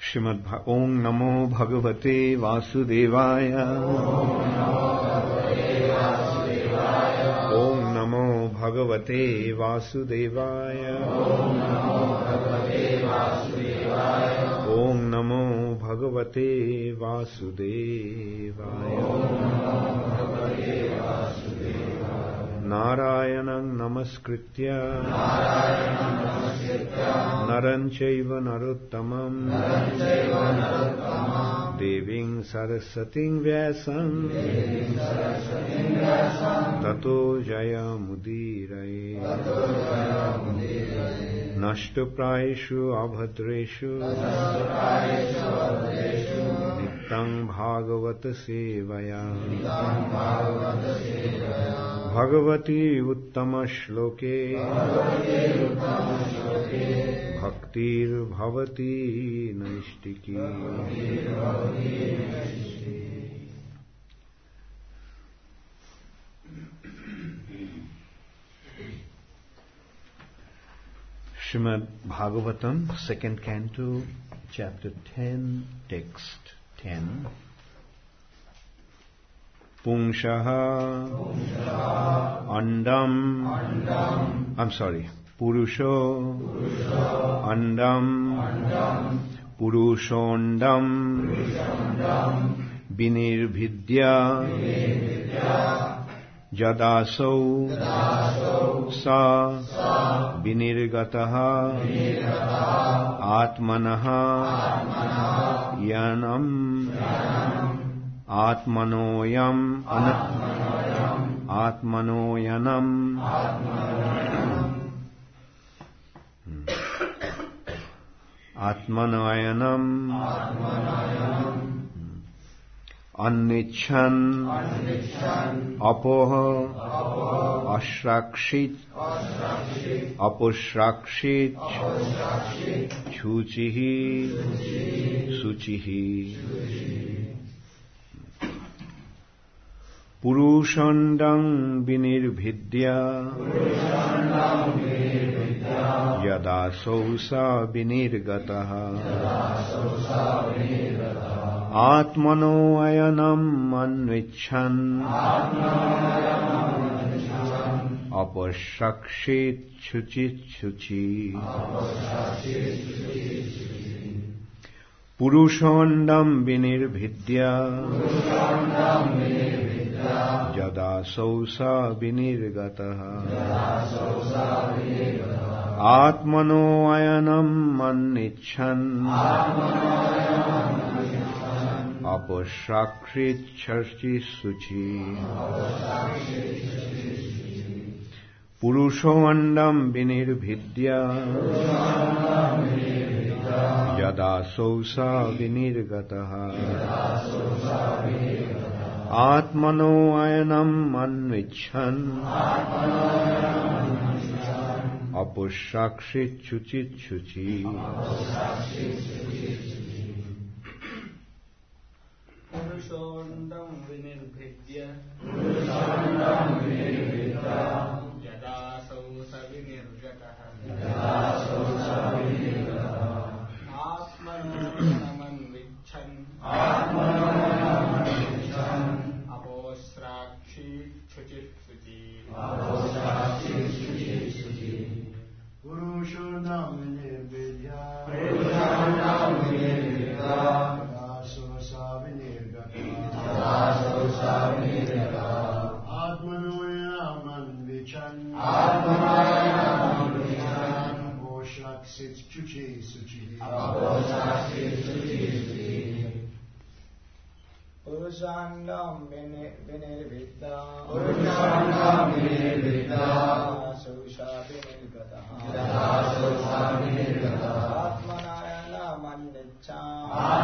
ओम नमो भगवते वासुदेवाय। ओम नमो भगवते वासुदेवाय। ओम नमो भगवते वासुदेवाय। नारायणं नमस्कृत्य नरं चैव नरोत्तमं देवीं सरस्वतीं व्यासं ततो जयमुदीरये। नष्टप्रायेषु अभद्रेषु नित्यं भागवत सेवया भगवती उत्तम श्लोके भक्तिर्भवती नैष्टिकी। Srimad Bhagavatam, second canto, chapter 10, text 10. Pungshaha andam, Purusho andam, Purushondam, Binirvidya, Jadasau sa Binirgataha Atmanaha Yanam Atmanoyam Atmanoyanam Atmanoyanam Annichan Apoha Ashrakshit Apushrakshit Chuchihi Suchihi. Purushandam Binirvidya Yada Sausa Binirgataha Atmano ayanam anvichan Apashakshit chuchit chuchi. Purushandam Binirvidya Jada Sausa Binirgataha Atmano ayanam annichan Apashakshit charchi suchi. Purushandam Binirvidya Yada Sausa Binirgataha Atmano ayanam anvichan Apushakshit chuchit chuchi. Purushandam Binirvidya Yada Sausa Binirgataha Atmano anvichan Apushakshit chuchit chuchi. Purushandam Binirvidya Atmanoyanam anvichan Aposhakshit chuchi suchi. Purushandam Binirvidya Sausa Binirgataha Atmanayanam anvichan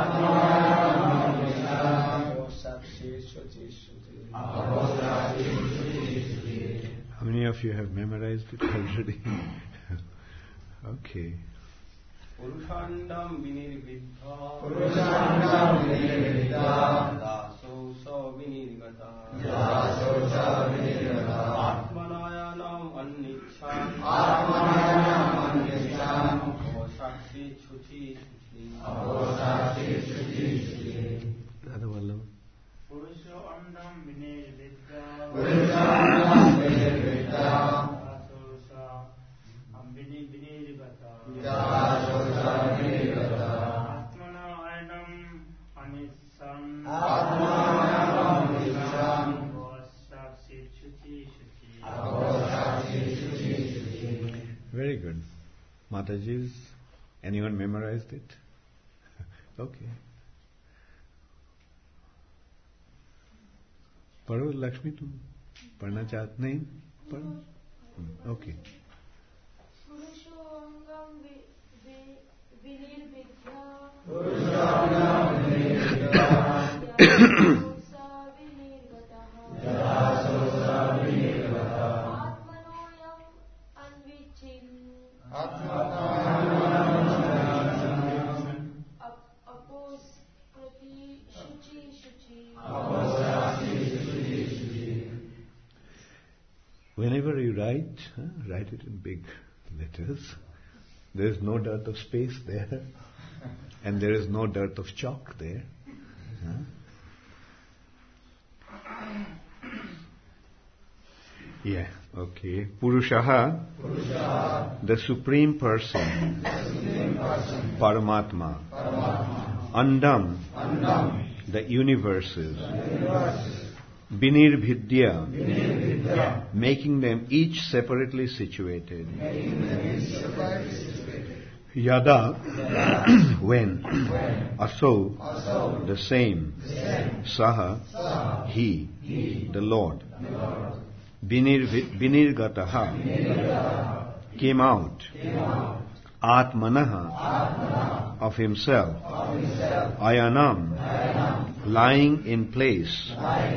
Aposhakshit chuchi chuchi. How many of you have memorized it already? Okay. Purushandam Binirvidya Sausa Binirgataha Atmanayanam annichan Aposhakshit Shri Chuchi Chuchi. Radha Vallabha. Purusha Andam Vinir Vidya. Asosa Vinir Gata. Atmana Adam Anisan. Vosakshi Chuchi Chuchi. Very good. Mataji's, anyone memorized it? Okay. पढ़ो लक्ष्मी, तुम पढ़ना चाहते नहीं? पढ़ो. Okay. Whenever you write, write it in big letters. There is no dearth of space there, and there is no dearth of chalk there. Yeah, okay. Purushaha, the Supreme Person, Paramatma. Andam, the universes. Binirvidya, making them each separately situated. Yada, when. Aso, the same. Saha, he, the Lord. Binirgataha, came out. Atmanaha, of himself. Ayanam, lying in place.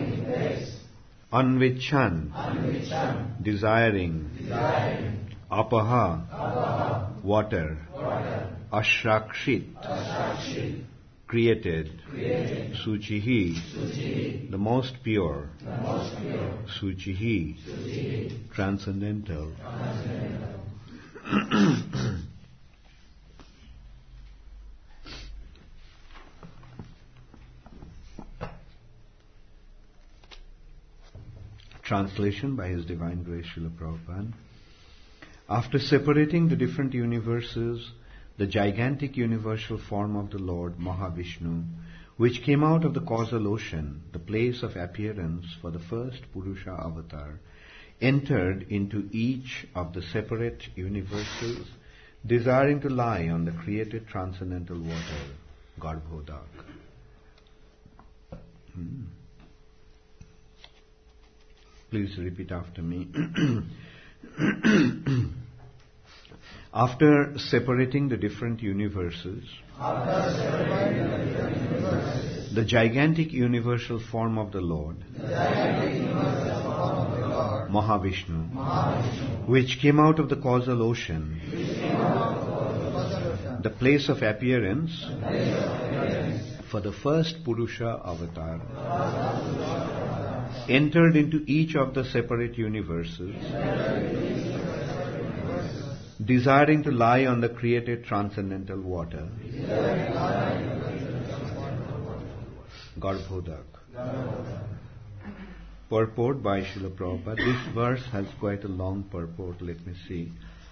Anvichan, desiring. Apaha, water. Ashrakshit, created. Suchihi, the most pure. Suchihi, transcendental. Translation by His Divine Grace Srila Prabhupada. After separating the different universes, the gigantic universal form of the Lord, Mahavishnu, which came out of the causal ocean, the place of appearance for the first Purusha avatar, entered into each of the separate universes, desiring to lie on the created transcendental water, Garbhodak. Please repeat after me. After separating the different universes, the gigantic universal form of the Lord, Mahavishnu, which came out of the causal ocean, the place of appearance for the first Purusha avatar, entered into each of the separate universes, desiring to lie on the created transcendental water, Garbhodak. Purport by Srila Prabhupada. This verse has quite a long purport. Let me see.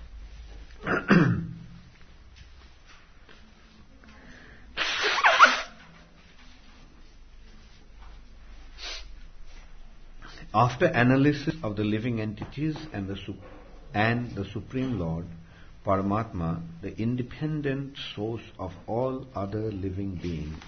After analysis of the living entities and the Supreme Lord, Paramatma, the independent source of all other living beings,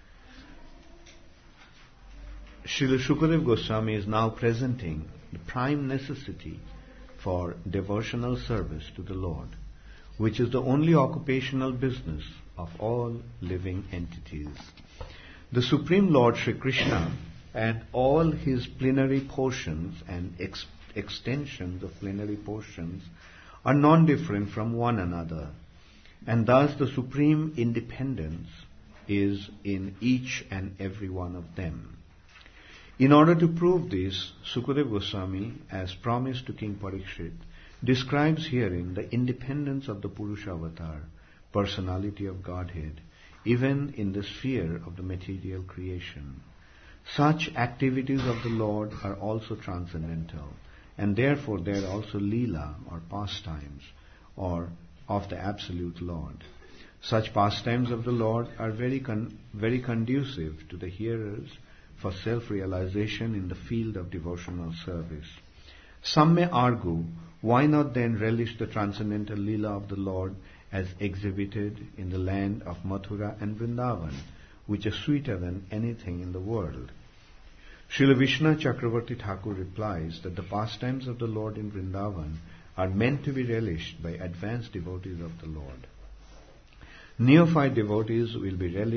Srila Shukadev Goswami is now presenting the prime necessity for devotional service to the Lord, which is the only occupational business of all living entities. The Supreme Lord Sri Krishna and all his plenary portions and extensions of plenary portions are non-different from one another, and thus the supreme independence is in each and every one of them. In order to prove this, Sukadeva Goswami, as promised to King Parikshit, describes herein the independence of the Purusha avatar personality of Godhead, even in the sphere of the material creation. Such activities of the Lord are also transcendental, and therefore they are also Leela, or pastimes, or of the absolute Lord. Such pastimes of the Lord are very conducive to the hearers for self-realization in the field of devotional service. Some may argue, why not then relish the transcendental Leela of the Lord as exhibited in the land of Mathura and Vrindavan, which is sweeter than anything in the world? Srila Vishnu Chakravarti Thakur replies that the pastimes of the Lord in Vrindavan are meant to be relished by advanced devotees of the Lord. Neophyte devotees will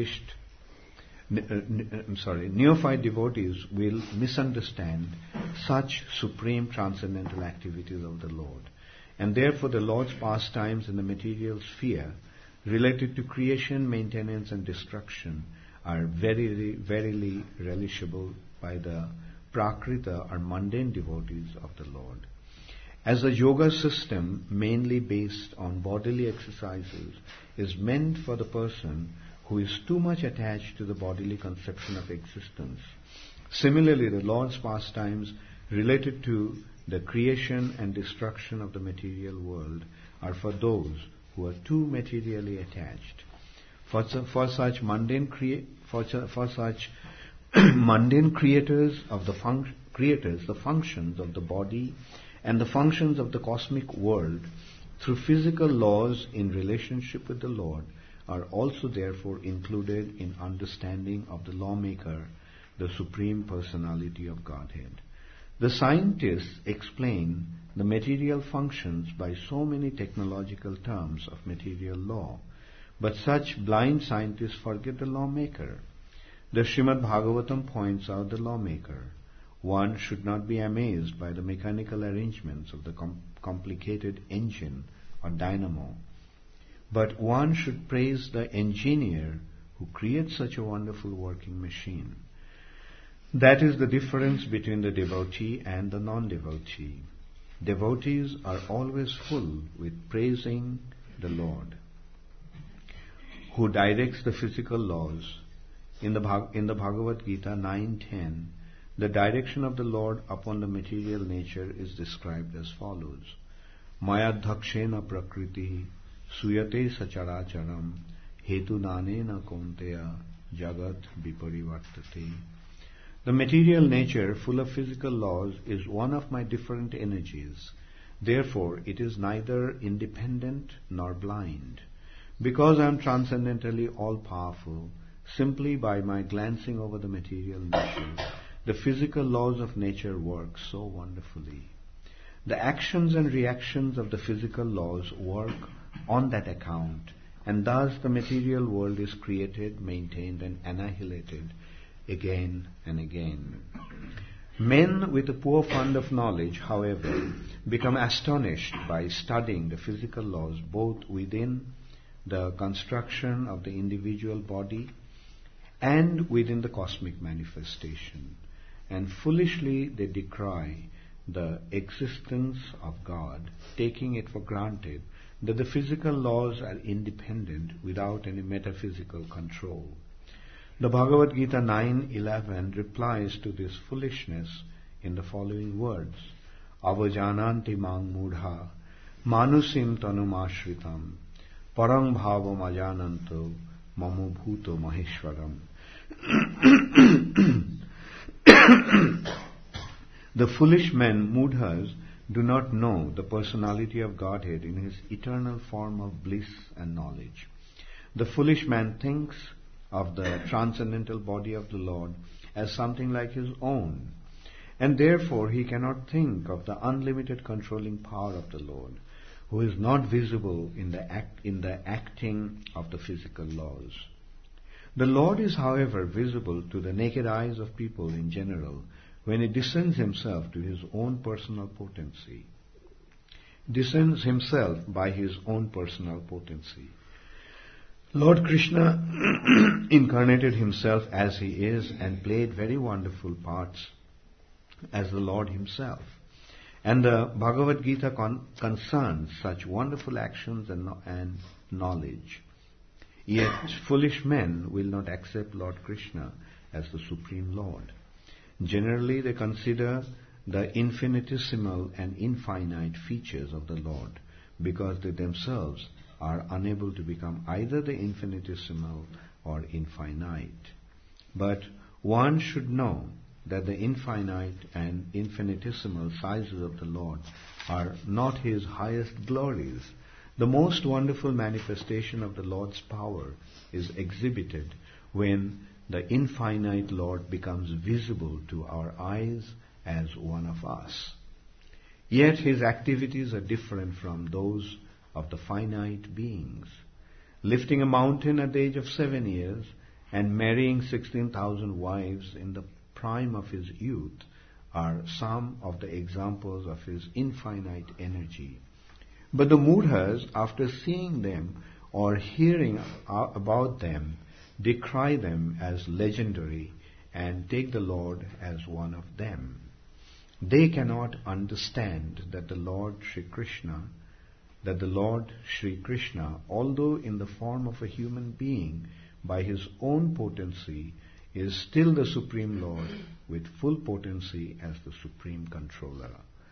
misunderstand such supreme transcendental activities of the Lord, and therefore the Lord's pastimes in the material sphere related to creation, maintenance and destruction are verily relishable by the Prakrita or mundane devotees of the Lord. As the yoga system, mainly based on bodily exercises, is meant for the person who is too much attached to the bodily conception of existence, similarly the Lord's pastimes related to the creation and destruction of the material world are for those who are too materially attached. For such mundane creators, the functions of the body and the functions of the cosmic world through physical laws in relationship with the Lord are also therefore included in understanding of the lawmaker, the Supreme Personality of Godhead. The scientists explain the material functions by so many technological terms of material law, but such blind scientists forget the lawmaker. The Srimad Bhagavatam points out the lawmaker. One should not be amazed by the mechanical arrangements of the complicated engine or dynamo, but one should praise the engineer who creates such a wonderful working machine. That is the difference between the devotee and the non-devotee. Devotees are always full with praising the Lord, who directs the physical laws. In the Bhagavad Gita 9:10, the direction of the Lord upon the material nature is described as follows: Mayadhakshena prakriti suyate sacharacharam hetu nanena konteya jagat viparivartate. The material nature, full of physical laws, is one of my different energies. Therefore, it is neither independent nor blind. Because I am transcendentally all-powerful, simply by my glancing over the material nature, the physical laws of nature work so wonderfully. The actions and reactions of the physical laws work on that account, and thus the material world is created, maintained, and annihilated again and again. Men with a poor fund of knowledge, however, become astonished by studying the physical laws both within the construction of the individual body and within the cosmic manifestation, and foolishly they decry the existence of God, taking it for granted that the physical laws are independent without any metaphysical control. The Bhagavad Gita 9:11 replies to this foolishness in the following words: Avajananti mang mudha manusim tanumashritam parang bhavam ajananto mamo bhuto maheshwaram. The foolish men, mudhas, do not know the personality of Godhead in his eternal form of bliss and knowledge. The foolish man thinks of the transcendental body of the Lord as something like his own, and therefore he cannot think of the unlimited controlling power of the Lord, who is not visible in the acting of the physical laws. The Lord is, however, visible to the naked eyes of people in general when he descends himself to his own personal potency. Descends himself by his own personal potency. Lord Krishna incarnated himself as he is and played very wonderful parts as the Lord himself. And the Bhagavad Gita concerns such wonderful actions and knowledge. Yet foolish men will not accept Lord Krishna as the Supreme Lord. Generally, they consider the infinitesimal and infinite features of the Lord because they themselves are unable to become either the infinitesimal or infinite. But one should know that the infinite and infinitesimal sizes of the Lord are not His highest glories. The most wonderful manifestation of the Lord's power is exhibited when the infinite Lord becomes visible to our eyes as one of us. Yet His activities are different from those of the finite beings. Lifting a mountain at the age of 7 years and marrying 16,000 wives in the prime of His youth are some of the examples of His infinite energy. But the Mudhas, after seeing them or hearing about them, decry them as legendary and take the Lord as one of them. They cannot understand that the Lord Sri Krishna, although in the form of a human being, by His own potency, is still the Supreme Lord with full potency as the Supreme Controller.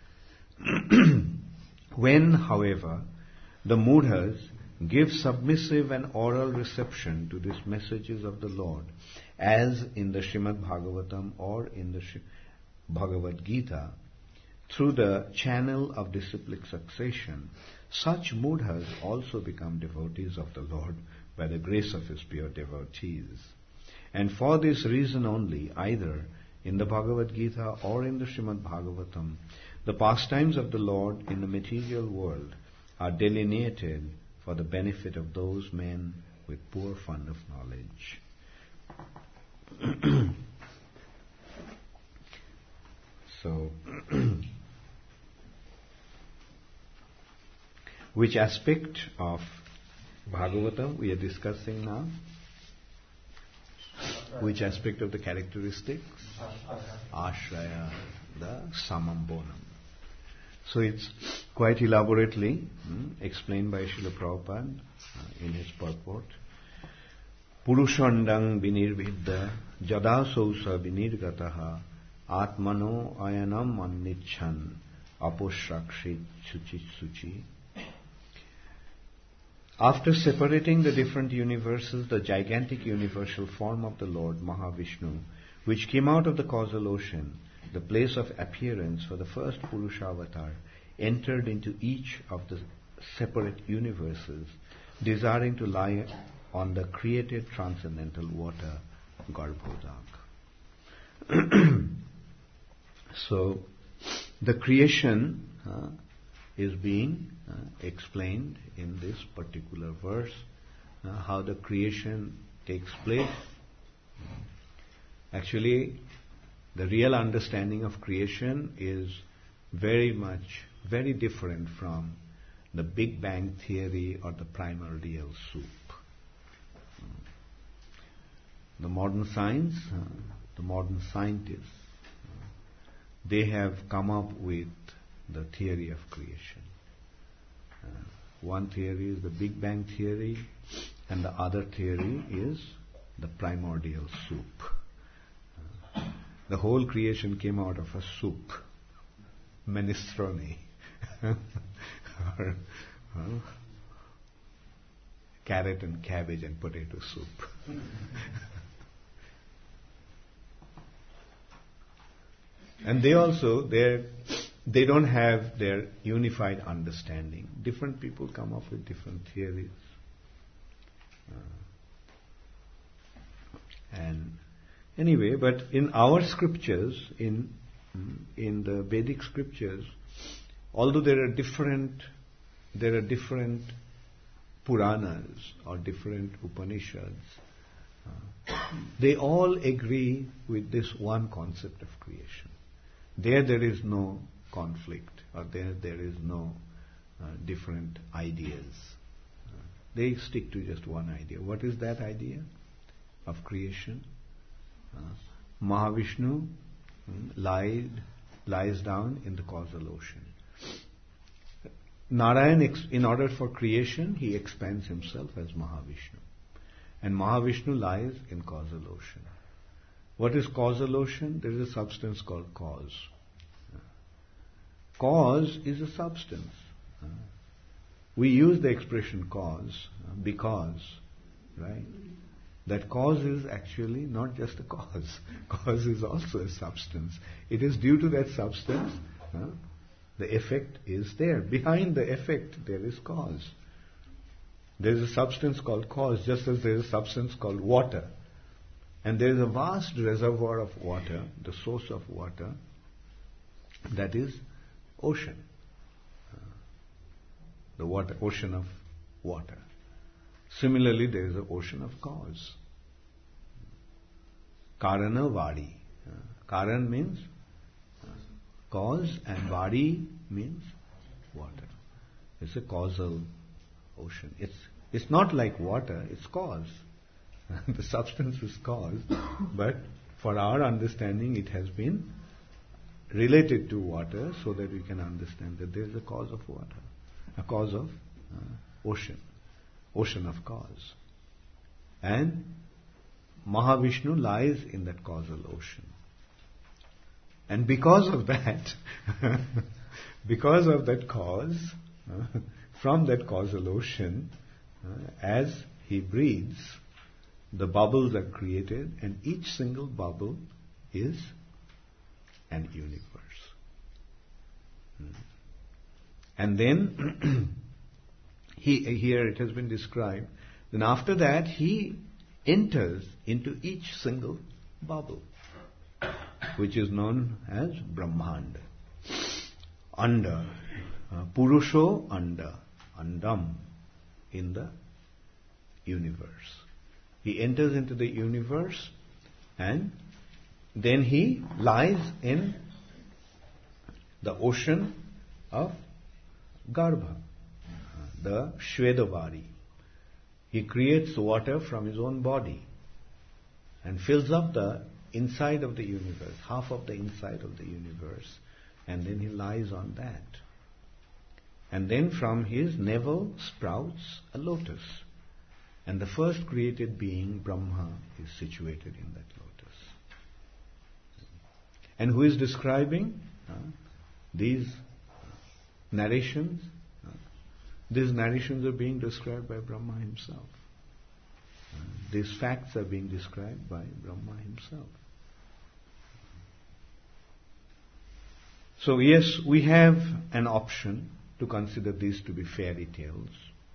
When, however, the Mudhas give submissive and oral reception to these messages of the Lord, as in the Srimad Bhagavatam or in the Bhagavad Gita, through the channel of disciplic succession, such Mudhas also become devotees of the Lord by the grace of His pure devotees. And for this reason only, either in the Bhagavad Gita or in the Srimad Bhagavatam, the pastimes of the Lord in the material world are delineated for the benefit of those men with poor fund of knowledge. So, which aspect of Bhagavatam we are discussing now? Which aspect of the characteristics? Ashraya, the samam bonam. So it's quite elaborately explained by Srila Prabhupada in his purport. Purushandang vinirvidya jadasausa vinirgataha atmano ayanam annichan aposhrakshit suchi. After separating the different universes, the gigantic universal form of the Lord, Mahavishnu, which came out of the causal ocean, the place of appearance for the first Purusha avatar, entered into each of the separate universes, desiring to lie on the created transcendental water, Garbhodak. So, the creation is being explained in this particular verse, how the creation takes place. Actually, the real understanding of creation is very different from the Big Bang theory or the primordial soup. The modern science, the modern scientists, they have come up with the theory of creation. One theory is the Big Bang theory, and the other theory is the primordial soup. The whole creation came out of a soup, minestrone, or carrot and cabbage and potato soup. And they also, they don't have their unified understanding. Different people come up with different theories. And anyway, but in our scriptures, in the Vedic scriptures, although there are different Puranas or different Upanishads, they all agree with this one concept of creation. There is no conflict, or there is no different ideas. They stick to just one idea. What is that idea of creation? Mahavishnu lies down in the causal ocean. Narayan, in order for creation, he expands himself as Mahavishnu. And Mahavishnu lies in causal ocean. What is causal ocean? There is a substance called cause. Cause is a substance. We use the expression cause because, right? That cause is actually not just a cause. Cause is also a substance. It is due to that substance, the effect is there. Behind the effect, there is cause. There is a substance called cause, just as there is a substance called water. And there is a vast reservoir of water, the source of water, that is ocean. The water, ocean of water. Similarly, there is an ocean of cause. Karana Vadi. Karan means cause and Vadi means water. It's a causal ocean. It's not like water, it's cause. The substance is cause, but for our understanding it has been related to water so that we can understand that there is a cause of water, a cause of ocean, ocean of cause. And Mahavishnu lies in that causal ocean. And because of that, because of that cause, from that causal ocean, as he breathes, the bubbles are created, and each single bubble is an universe. And then, here it has been described, then after that he enters into each single bubble, which is known as Brahmanda. Anda, Purusho Anda, Andam, in the universe. He enters into the universe and then he lies in the ocean of Garbha, the Shvedavadi. He creates water from his own body and fills up the inside of the universe, half of the inside of the universe, and then he lies on that. And then from his navel sprouts a lotus. And the first created being, Brahma, is situated in that lotus. And who is describing these narrations? These narrations are being described by Brahma himself. These facts are being described by Brahma himself. So yes, we have an option to consider these to be fairy tales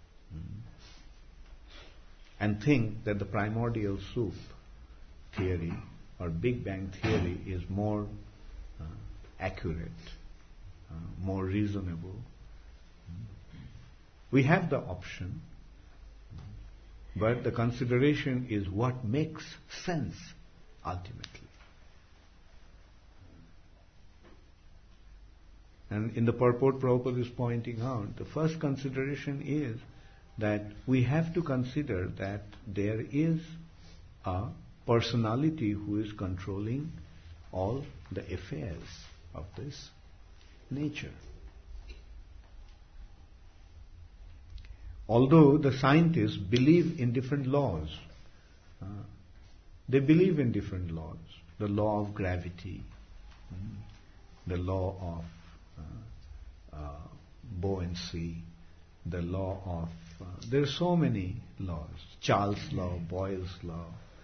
and think that the primordial soup theory or Big Bang theory is more accurate, more reasonable. We have the option, but the consideration is what makes sense ultimately. And in the purport, Prabhupada is pointing out, the first consideration is that we have to consider that there is a personality who is controlling all the affairs of this nature. Although the scientists believe in different laws, they believe in different laws. The law of gravity, the law of buoyancy, the law of... there are so many laws. Charles' law, Boyle's law.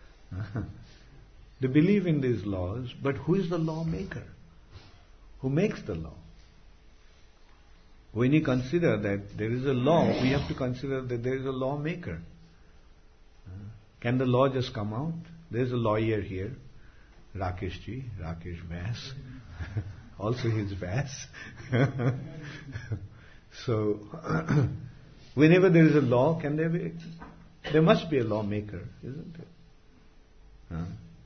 They believe in these laws, but who is the lawmaker? Who makes the law? When you consider that there is a law, we have to consider that there is a lawmaker. Can the law just come out? There is a lawyer here, Rakesh Vyas. Also his Vyas. So, whenever there is a law, there must be a lawmaker, isn't it?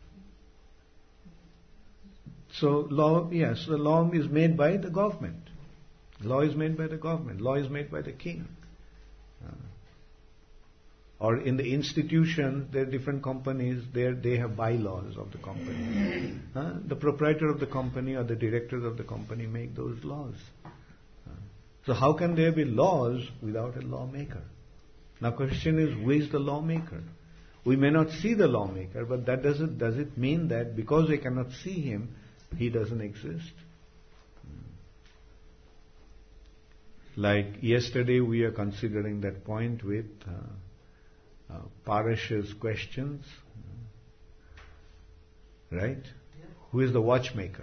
So law, yes, the law is made by the government. Law is made by the government. Law is made by the king. Or in the institution, there are different companies, they have bylaws of the company. The proprietor of the company or the directors of the company make those laws. So how can there be laws without a lawmaker? Now question is, who is the lawmaker? we may not see the lawmaker, but does it mean that because we cannot see him, he doesn't exist? Like yesterday we are considering that point with Parash's questions, right? Who is the watchmaker?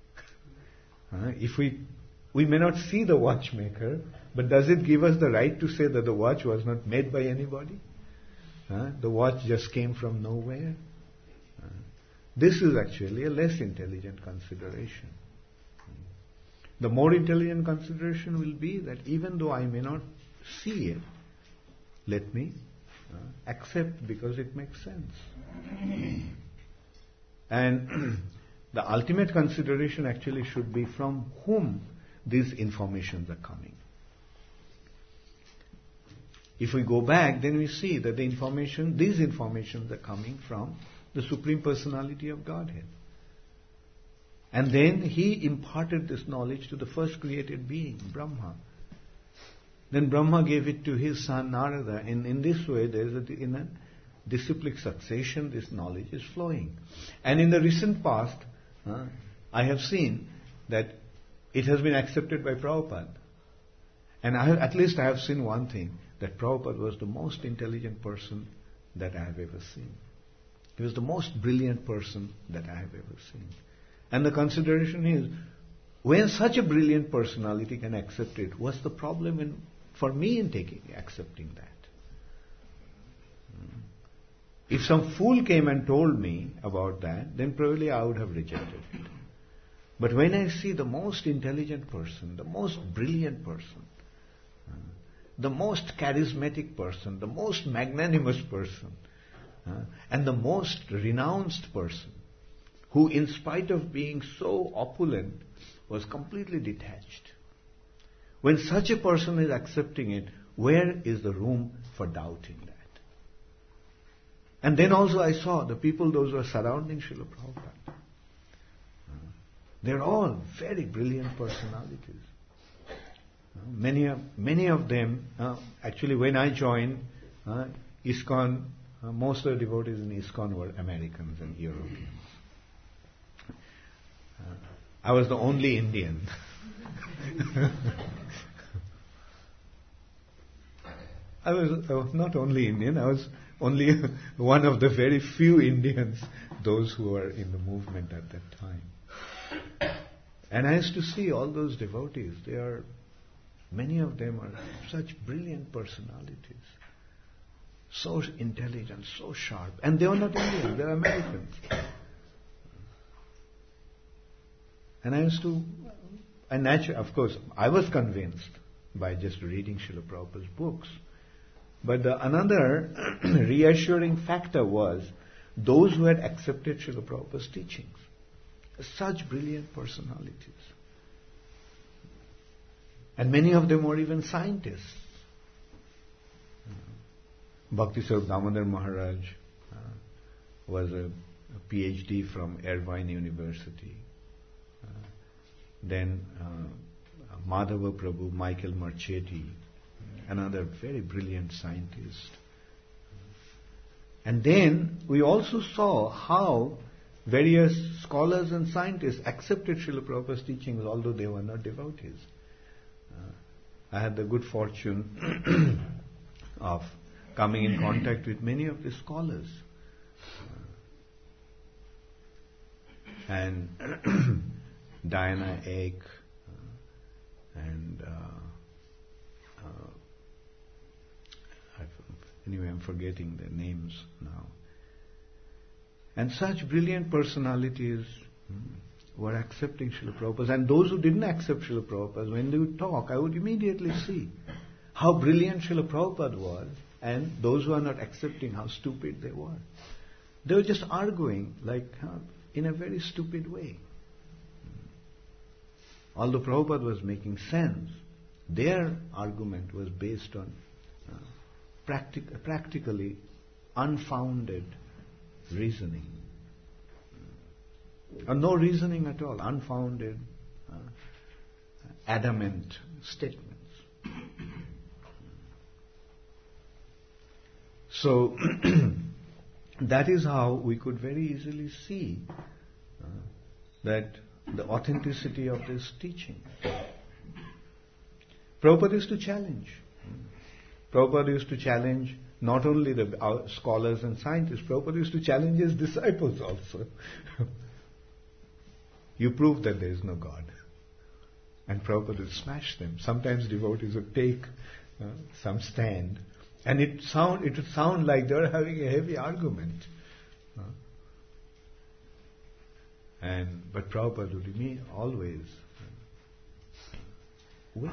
If we may not see the watchmaker, but does it give us the right to say that the watch was not made by anybody? The watch just came from nowhere? This is actually a less intelligent consideration. The more intelligent consideration will be that even though I may not see it, let me accept because it makes sense. And the ultimate consideration actually should be from whom these informations are coming. If we go back, then we see that these informations are coming from the Supreme Personality of Godhead. And then he imparted this knowledge to the first created being, Brahma. Then Brahma gave it to his son Narada. And in this way, in a disciplic succession, this knowledge is flowing. And in the recent past, I have seen that it has been accepted by Prabhupada. And at least I have seen one thing, that Prabhupada was the most intelligent person that I have ever seen. He was the most brilliant person that I have ever seen. And the consideration is, when such a brilliant personality can accept it, what's the problem for me in accepting that? If some fool came and told me about that, then probably I would have rejected it. But when I see the most intelligent person, the most brilliant person, the most charismatic person, the most magnanimous person, and the most renounced person, who in spite of being so opulent, was completely detached. When such a person is accepting it, where is the room for doubting that? And then also I saw the people, those who are surrounding Srila Prabhupada. They're all very brilliant personalities. Many of them, actually when I joined ISKCON, most of the devotees in ISKCON were Americans and Europeans. I was the only Indian. I was not only Indian, I was only one of the very few Indians, those who were in the movement at that time. And I used to see all those devotees. Many of them are such brilliant personalities, so intelligent, so sharp. And they are not Indians, they are Americans. And of course, I was convinced by just reading Srila Prabhupada's books. But another reassuring factor was those who had accepted Srila Prabhupada's teachings. Such brilliant personalities. And many of them were even scientists. Bhaktiswarup Damodar Maharaj was a PhD from Irvine University. Then Madhava Prabhu, Michael Marchetti, another very brilliant scientist. And then we also saw how various scholars and scientists accepted Srila Prabhupada's teachings, although they were not devotees. I had the good fortune of coming in contact with many of the scholars. And Diana Egg, and anyway, I'm forgetting their names now. And such brilliant personalities were accepting Srila Prabhupada. And those who didn't accept Srila Prabhupada, when they would talk, I would immediately see how brilliant Srila Prabhupada was, and those who are not accepting, how stupid they were. They were just arguing in a very stupid way. Although Prabhupada was making sense, their argument was based on practically unfounded reasoning. Or no reasoning at all, unfounded, adamant statements. So, that is how we could very easily see that the authenticity of this teaching. Prabhupada used to challenge. Prabhupada used to challenge not only the scholars and scientists, Prabhupada used to challenge his disciples also. You prove that there is no God. And Prabhupada would smash them. Sometimes devotees would take some stand, and it would sound like they were having a heavy argument. But Prabhupada would always win.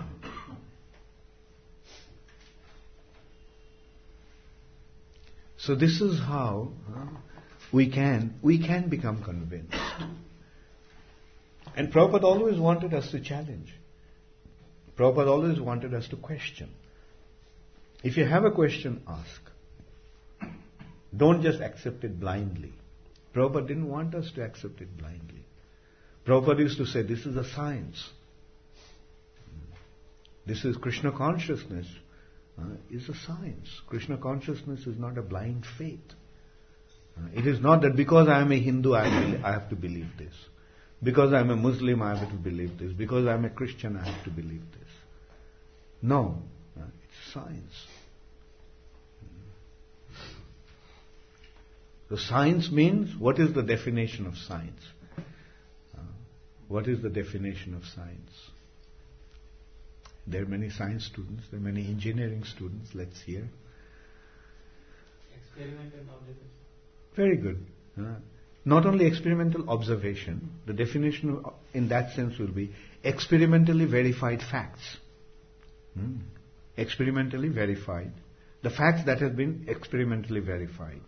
So this is how we can become convinced. And Prabhupada always wanted us to challenge. Prabhupada always wanted us to question. If you have a question, ask. Don't just accept it blindly. Prabhupada didn't want us to accept it blindly. Prabhupada used to say, this is a science. This is Krishna consciousness. Is a science. Krishna consciousness is not a blind faith. It is not that because I am a Hindu, I have to believe this. Because I am a Muslim, I have to believe this. Because I am a Christian, I have to believe this. No, it's science. So science means, what is the definition of science? What is the definition of science? There are many science students, there are many engineering students. Let's hear. Experimental observation. Very good. Not only experimental observation, the definition in that sense will be experimentally verified facts. Experimentally verified. The facts that have been experimentally verified.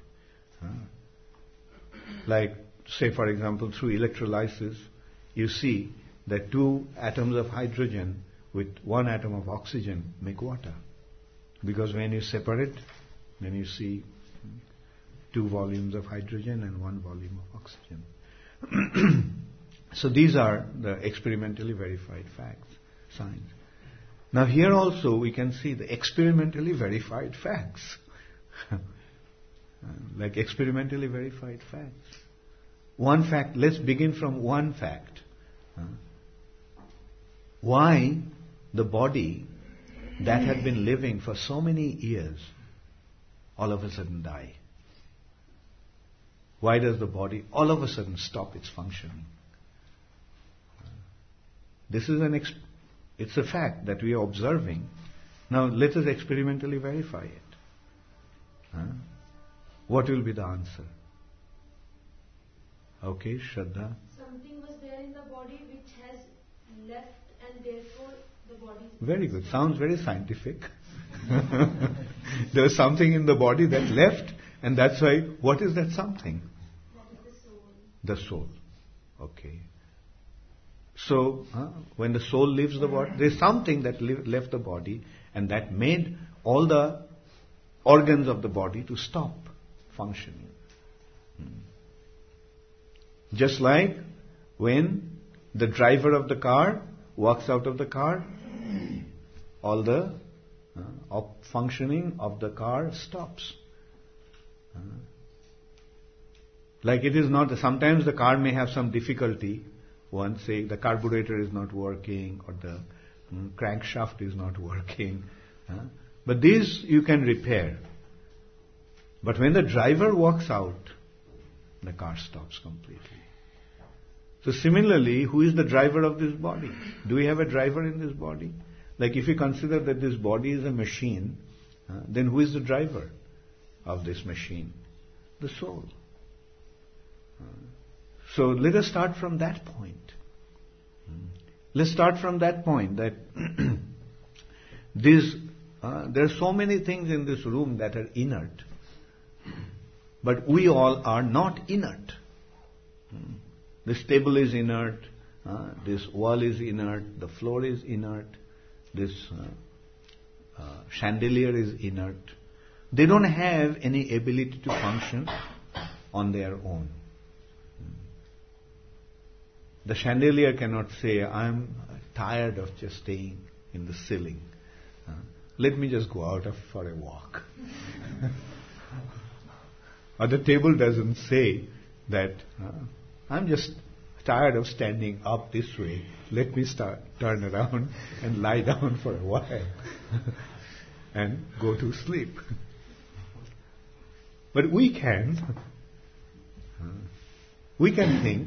Like, say for example, through electrolysis, you see that 2 atoms of hydrogen with 1 atom of oxygen make water. Because when you separate, then you see 2 volumes of hydrogen and 1 volume of oxygen. So these are the experimentally verified facts, science. Now here also we can see the experimentally verified facts. Like experimentally verified facts. One fact, let's begin from one fact. Why the body that had been living for so many years all of a sudden die? Why does the body all of a sudden stop its functioning? This is it's a fact that we are observing. Now let us experimentally verify it. What will be the answer? Okay, Shraddha. Something was there in the body which has left, and therefore the body... Very good. Sounds very scientific. There was something in the body that left, and that's why... What is that something? That is the soul. The soul. Okay. So, when the soul leaves the body, there's something that left the body, and that made all the organs of the body to stop functioning. Just like when the driver of the car walks out of the car, all the functioning of the car stops. Like it is not, sometimes the car may have some difficulty. One say the carburetor is not working or the crankshaft is not working. But these you can repair. But when the driver walks out, the car stops completely. So similarly, who is the driver of this body? Do we have a driver in this body? Like if you consider that this body is a machine, then who is the driver of this machine? The soul. So let us start from that point. Let's start from that point that there are so many things in this room that are inert. But we all are not inert. This table is inert, this wall is inert, the floor is inert, this chandelier is inert. They don't have any ability to function on their own. The chandelier cannot say, I'm tired of just staying in the ceiling. Let me just go out for a walk. Or the table doesn't say that, I'm just tired of standing up this way. Let me turn around and lie down for a while and go to sleep. But we can think,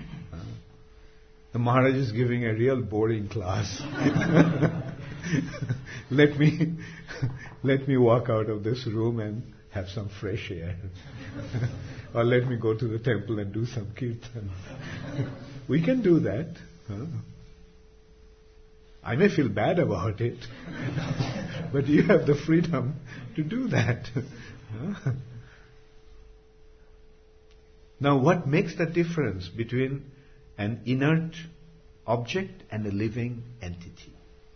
the Maharaj is giving a real boring class. Let me walk out of this room and have some fresh air. Or let me go to the temple and do some kirtan. We can do that. I may feel bad about it, but you have the freedom to do that. Now, what makes the difference between an inert object and a living entity?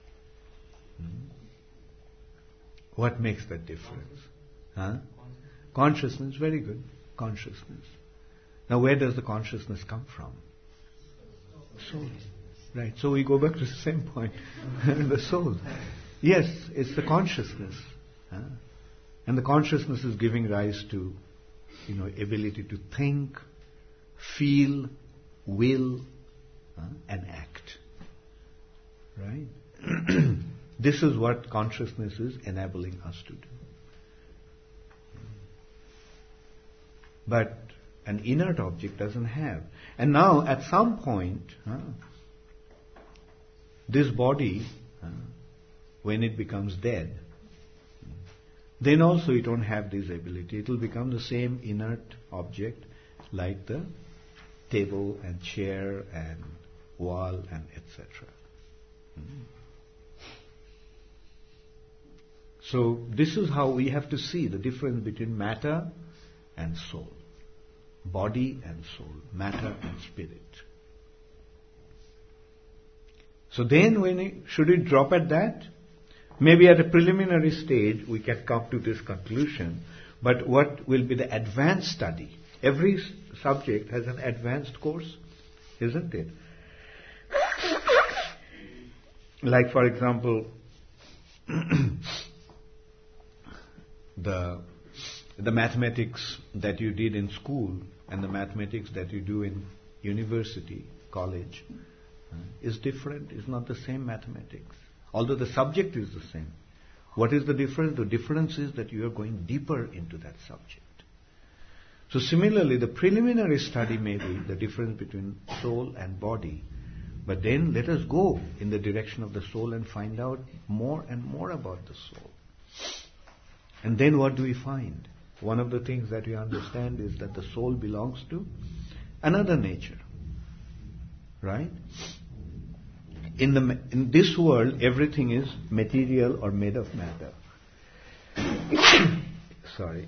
What makes that difference? Consciousness, very good. Consciousness. Now, where does the consciousness come from? Soul. Right. So we go back to the same point. The soul. Yes, it's the consciousness. And the consciousness is giving rise to, ability to think, feel, will, and act. Right? This is what consciousness is enabling us to do. But an inert object doesn't have. And now, at some point, this body, when it becomes dead, then also it won't have this ability. It will become the same inert object like the table and chair and wall and etc. So this is how we have to see the difference between matter and soul. Body and soul. Matter and spirit. So then should we drop at that? Maybe at a preliminary stage we can come to this conclusion, but what will be the advanced study? Every subject has an advanced course, isn't it? Like, for example, the mathematics that you did in school and the mathematics that you do in university, college, is different. It's not the same mathematics. Although the subject is the same. What is the difference? The difference is that you are going deeper into that subject. So similarly, the preliminary study may be the difference between soul and body. But then let us go in the direction of the soul and find out more and more about the soul. And then what do we find? One of the things that we understand is that the soul belongs to another nature. Right? In this world, everything is material or made of matter. Sorry.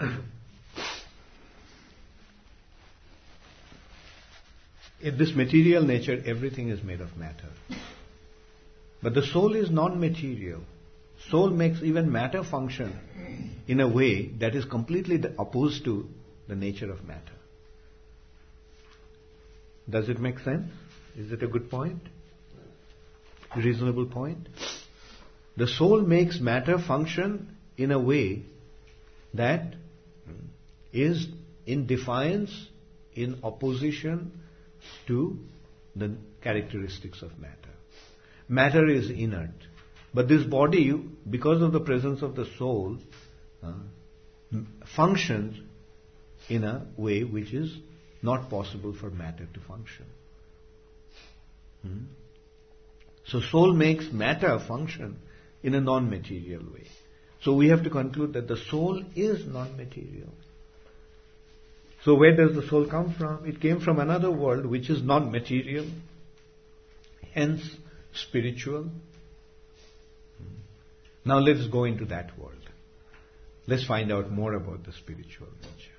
In this material nature, everything is made of matter. But the soul is non-material. Soul makes even matter function in a way that is completely opposed to the nature of matter. Does it make sense? Is it a good point? A reasonable point? The soul makes matter function in a way that is in defiance, in opposition to the characteristics of matter. Matter is inert. But this body, because of the presence of the soul, functions in a way which is not possible for matter to function. So soul makes matter function in a non-material way. So we have to conclude that the soul is non-material. So where does the soul come from? It came from another world which is non-material, hence spiritual. Now let's go into that world. Let's find out more about the spiritual nature.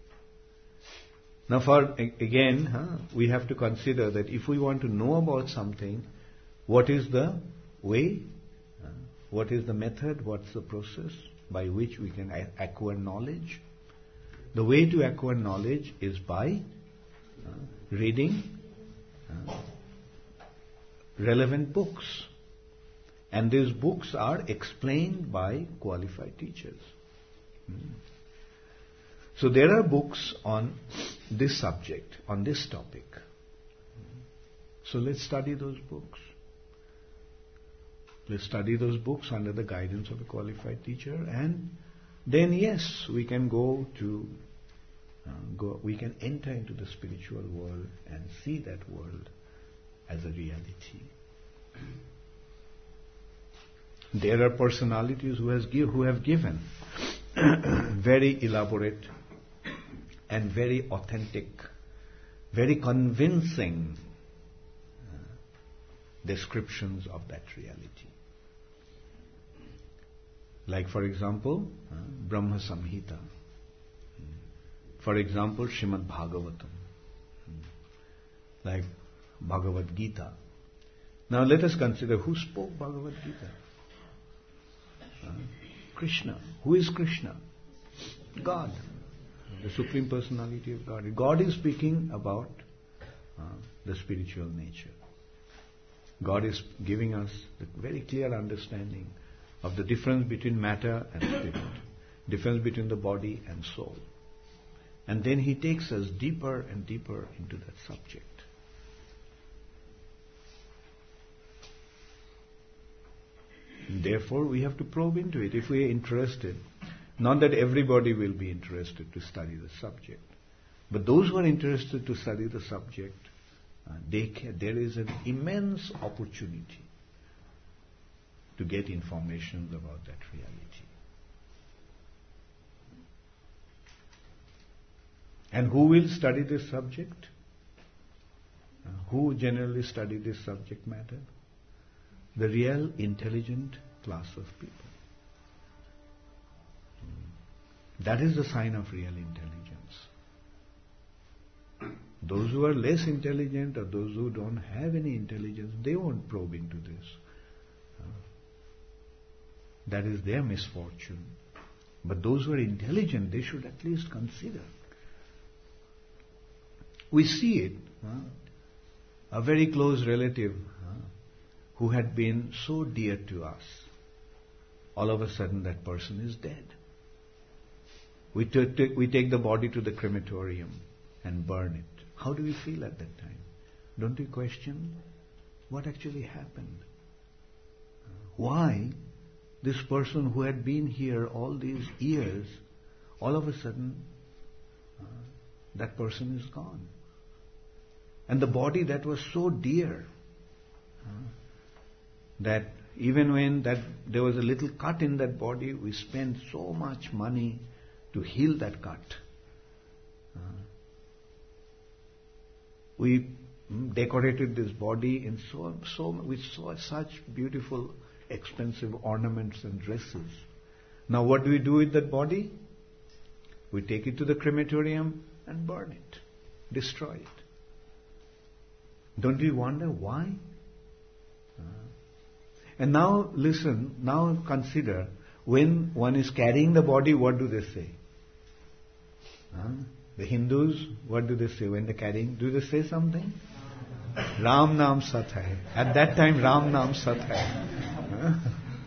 Now we have to consider that if we want to know about something, what is the way? What is the method? What's the process by which we can acquire knowledge? The way to acquire knowledge is by reading relevant books. And these books are explained by qualified teachers. So there are books on this subject, on this topic. So let's study those books. Let's study those books under the guidance of a qualified teacher, and then yes, we can we can enter into the spiritual world and see that world as a reality. There are personalities who have given very elaborate and very authentic, very convincing descriptions of that reality. Like, for example, Brahma Samhita. For example, Srimad Bhagavatam. Like Bhagavad Gita. Now let us consider who spoke Bhagavad Gita. Krishna. Who is Krishna? God. The Supreme Personality of God. God is speaking about the spiritual nature. God is giving us the very clear understanding of the difference between matter and spirit, difference between the body and soul. And then He takes us deeper and deeper into that subject. And therefore, we have to probe into it if we are interested. Not that everybody will be interested to study the subject, but those who are interested to study the subject, there is an immense opportunity to get information about that reality. And who will study this subject? Who generally study this subject matter? The real intelligent class of people. That is the sign of real intelligence. Those who are less intelligent or those who don't have any intelligence, they won't probe into this. That is their misfortune. But those who are intelligent, they should at least consider. We see it. A very close relative who had been so dear to us, all of a sudden that person is dead. We take the body to the crematorium and burn it. How do we feel at that time? Don't we question what actually happened? Why this person who had been here all these years, all of a sudden that person is gone? And the body that was so dear, that even when there was a little cut in that body, we spent so much money to heal that cut. We decorated this body in with such beautiful, expensive ornaments and dresses. Now what do we do with that body? We take it to the crematorium and burn it, destroy it. Don't we wonder why? And now listen, now consider, when one is carrying the body, what do they say? The Hindus, what do they say when they're carrying? Do they say something? Ram Naam Sat Hai. At that time, Ram Naam Sat Hai.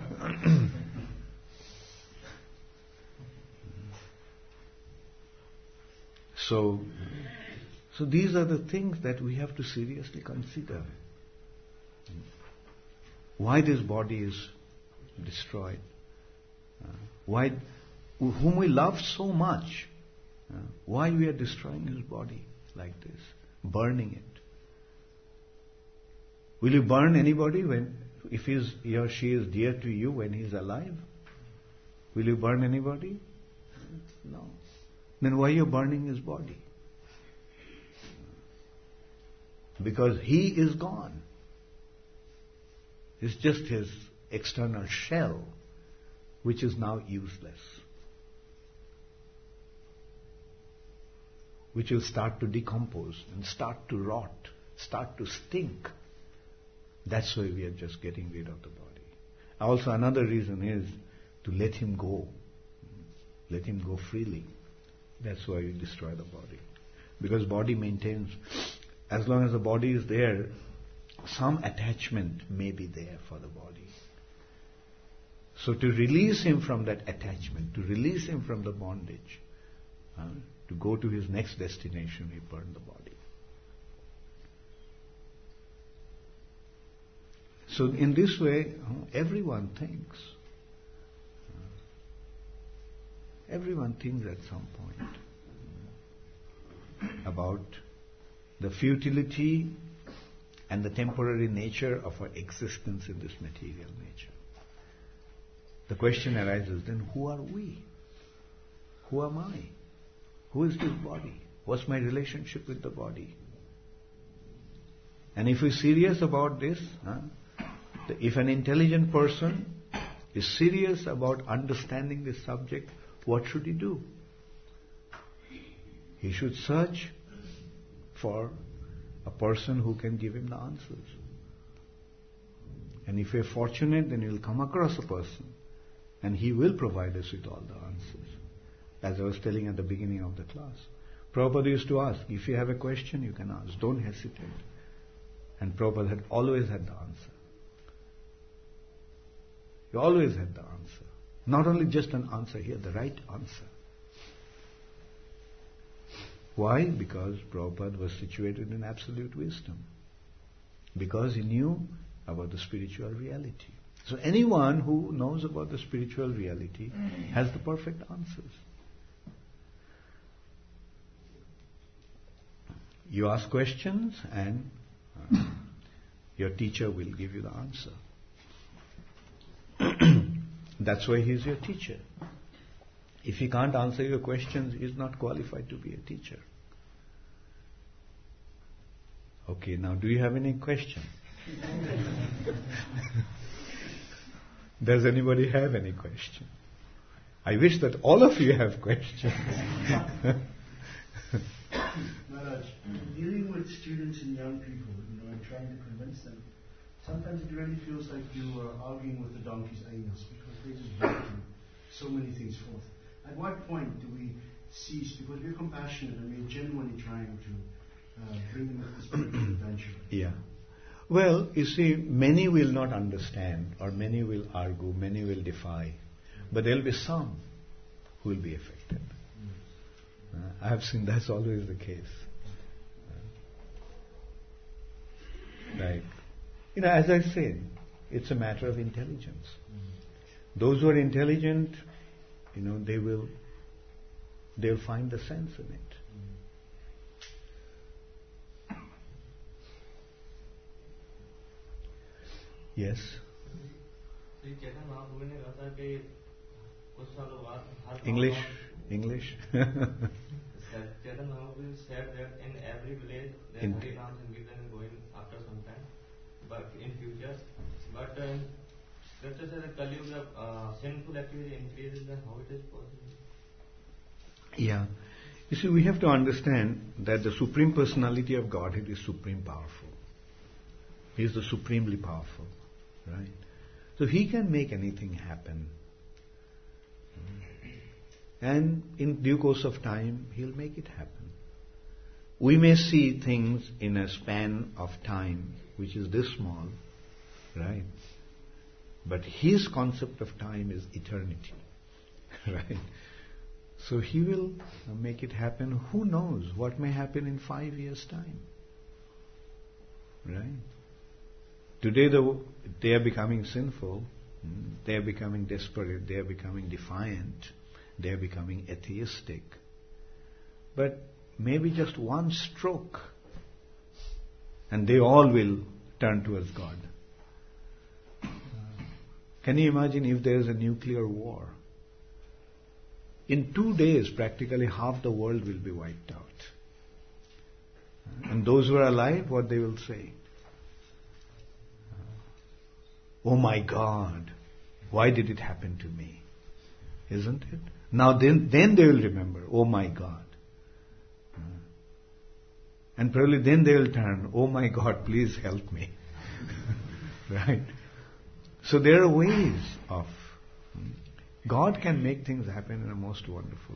So these are the things that we have to seriously consider. Why this body is destroyed? Why, whom we love so much? Why we are destroying his body like this, burning it? Will you burn anybody if he or she is dear to you when he is alive? Will you burn anybody? No. Then why are you burning his body? Because he is gone. It's just his external shell, which is now useless, which will start to decompose and start to rot, start to stink. That's why we are just getting rid of the body. Also, another reason is to let him go. Let him go freely. That's why we destroy the body. Because body maintains, as long as the body is there, some attachment may be there for the body. So to release him from that attachment, to release him from the bondage, to go to his next destination, he burned the body. So in this way, everyone thinks. Everyone thinks at some point about the futility and the temporary nature of our existence in this material nature. The question arises then, who are we? Who am I? Who is this body? What's my relationship with the body? And if we're serious about this, if an intelligent person is serious about understanding this subject, what should he do? He should search for a person who can give him the answers. And if we're fortunate, then we'll come across a person and he will provide us with all the answers. As I was telling at the beginning of the class, Prabhupada used to ask, if you have a question, you can ask. Don't hesitate. And Prabhupada had always had the answer. He always had the answer. Not only just an answer here, the right answer. Why? Because Prabhupada was situated in absolute wisdom. Because he knew about the spiritual reality. So anyone who knows about the spiritual reality has the perfect answers. You ask questions and your teacher will give you the answer. That's why he is your teacher. If he can't answer your questions, he is not qualified to be a teacher. Okay, now do you have any question? Does anybody have any question? I wish that all of you have questions. Maharaj, dealing with students and young people, and trying to convince them, sometimes it really feels like you are arguing with the donkey's anus because they just break so many things forth. At what point do we cease? Because we're compassionate and we're genuinely trying to bring them at the spiritual adventure. Yeah. Well, you see, many will not understand, or many will argue, many will defy, but there will be some who will be affected. I have seen that's always the case. Like, as I said, it's a matter of intelligence. Those who are intelligent, they'll find the sense in it. Yes. English. Chetan Mahaprabhu said that in every village the Hari Naam Sankirtan is going after some time, but in future. But let's say the Kali Yuga sinful activity increases, then how it is possible? Yeah. You see, we have to understand that the Supreme Personality of Godhead is supreme powerful. He is the supremely powerful. Right? So He can make anything happen. And in due course of time, He'll make it happen. We may see things in a span of time which is this small, right? But His concept of time is eternity, right? So He will make it happen. Who knows what may happen in 5 years' time, right? Today they are becoming sinful, they are becoming desperate, they are becoming defiant, they are becoming atheistic. But maybe just one stroke and they all will turn towards God. Can you imagine if there is a nuclear war? In 2 days, practically half the world will be wiped out. And those who are alive, what they will say? Oh my God, why did it happen to me? Isn't it? Now then they will remember, oh my God. And probably then they will turn, oh my God, please help me. Right? So there are ways of... God can make things happen in a most wonderful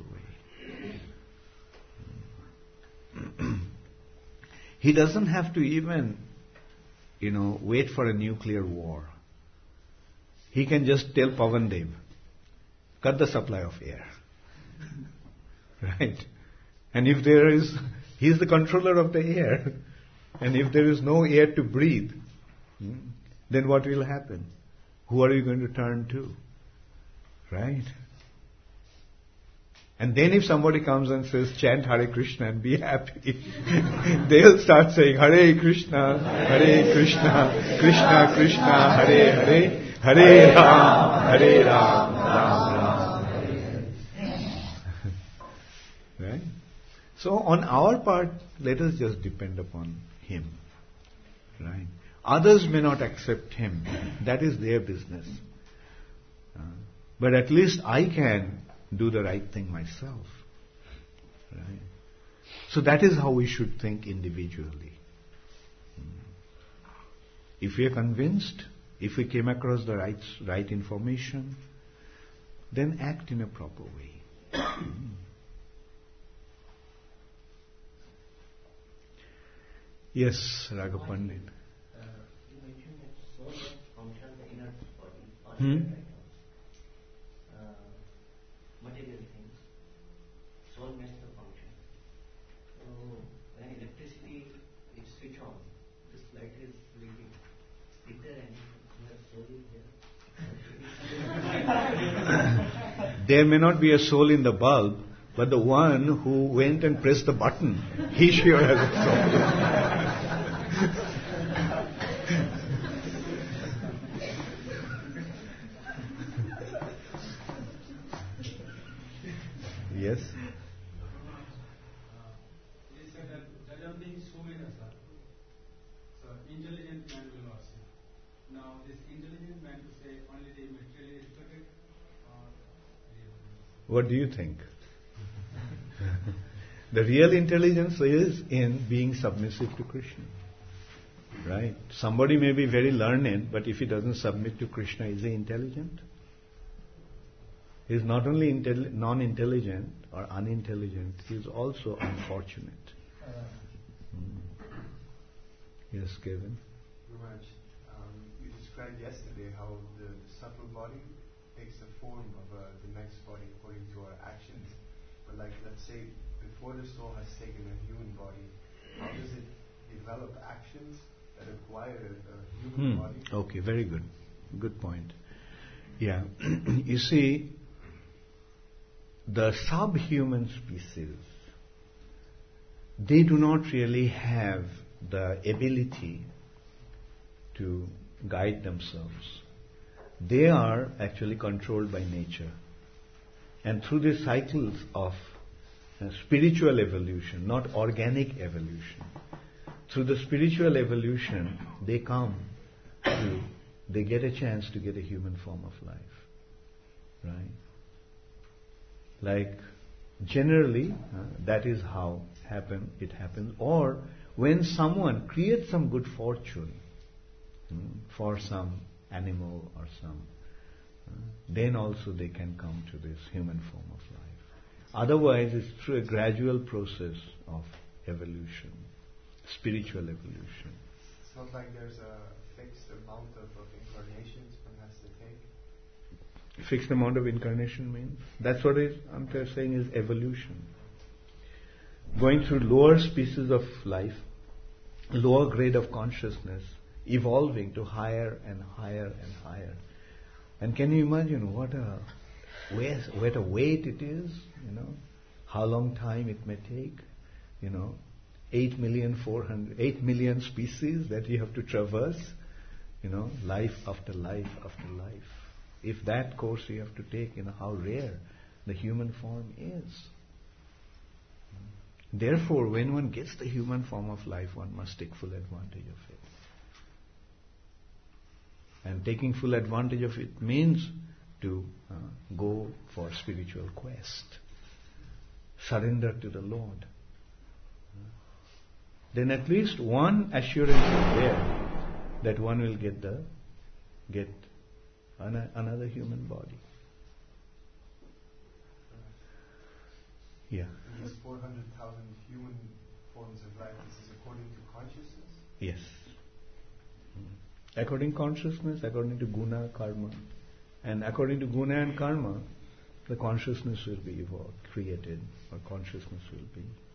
way. He doesn't have to even, wait for a nuclear war. He can just tell Pavan Dev, cut the supply of air. Right? And if there is, he is the controller of the air. And if there is no air to breathe, then what will happen? Who are you going to turn to? Right? And then if somebody comes and says, chant Hare Krishna and be happy, they'll start saying, Hare Krishna, Krishna Krishna, Hare Hare, Hare Ram, Ram Ram, Hare Hare. Right? So on our part, let us just depend upon Him. Right? Others may not accept Him. That is their business. But at least I can do the right thing myself. Right? So that is how we should think individually. If we are convinced, if we came across the right information, then act in a proper way. Yes, Raghav Pandit. You mentioned that soul must function the inner body, ordinary items, material things. Soul makes the function. So when electricity is switched on, this light is blinking. Is there any soul is there? There may not be a soul in the bulb, but the one who went and pressed the button, he sure has a soul. Yes? You said that there are being so many us. So intelligent man will not see. Now this intelligent man to say only the material is perfect or real? What do you think? The real intelligence is in being submissive to Krishna. Right? Somebody may be very learned, but if he doesn't submit to Krishna, is he intelligent? He is not only non-intelligent or unintelligent, he is also unfortunate. Yes, Kevin? Very much. You described yesterday how the subtle body takes the form of the next body according to our actions. But like, let's say, before the soul has taken a human body, how does it develop actions that acquire a human body? Okay, very good. Good point. Yeah. You see, the subhuman species, they do not really have the ability to guide themselves. They are actually controlled by nature. And through the cycles of spiritual evolution, not organic evolution, through the spiritual evolution, they get a chance to get a human form of life. Right? Like, generally, that is how it happens. Or when someone creates some good fortune for some animal or some, then also they can come to this human form of life. Otherwise, it's through a gradual process of evolution, spiritual evolution. It's not like there's a fixed amount of incarnations one has to take. Fixed amount of incarnation means? That's what I'm saying is evolution. Going through lower species of life, lower grade of consciousness, evolving to higher and higher and higher. And can you imagine what a weight it is, how long time it may take, 8 million species that you have to traverse, life after life after life. If that course you have to take, how rare the human form is. Therefore, when one gets the human form of life, one must take full advantage of it. And taking full advantage of it means to go for spiritual quest. Surrender to the Lord. Then at least one assurance is there that one will get another human body. Yeah. These 400,000 human forms of life, this is according to consciousness? Yes. According to consciousness, according to guna, karma. And according to guna and karma, the consciousness will be evolved, created, or consciousness will be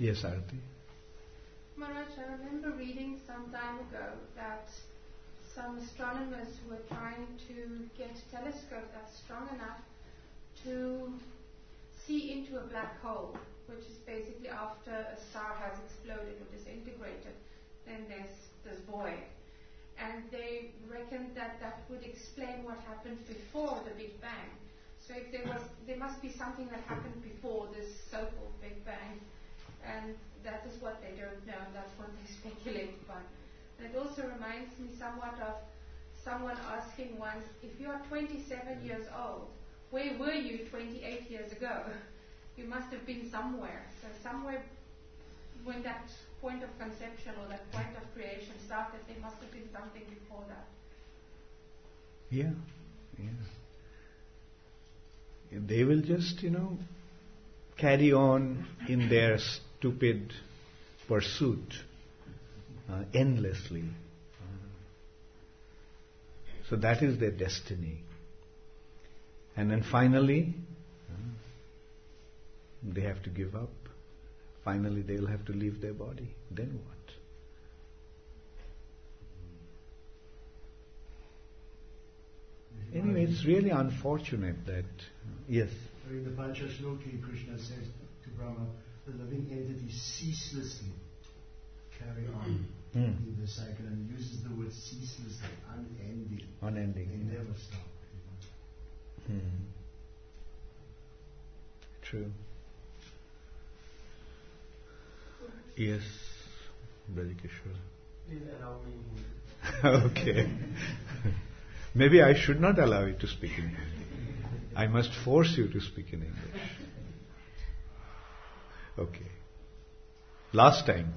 Yes, Arati. Maharaj, I remember reading some time ago that some astronomers were trying to get a telescope that's strong enough to see into a black hole, which is basically after a star has exploded or disintegrated, then there's this void. And they reckoned that that would explain what happened before the Big Bang. So if there must be something that happened before this so-called Big Bang, and that is what they don't know, that's what they speculate upon. And it also reminds me somewhat of someone asking once, if you are 27 years old, where were you 28 years ago? You must have been somewhere. So somewhere when that point of conception or that point of creation started, there must have been something before that. Yeah. They will just, carry on in their stupid pursuit endlessly. So that is their destiny. And then finally, they have to give up. Finally, they'll have to leave their body. Then what? Anyway, it's really unfortunate that, yes. In the Panchashloki, Krishna says to Brahma, the living entity ceaselessly carry on in the cycle, and uses the word ceaselessly, unending. Unending. They never stop. True. Yes, Brajikishwar. Please allow me. Okay. Maybe I should not allow you to speak in Hindi. I must force you to speak in English. Okay. Last time.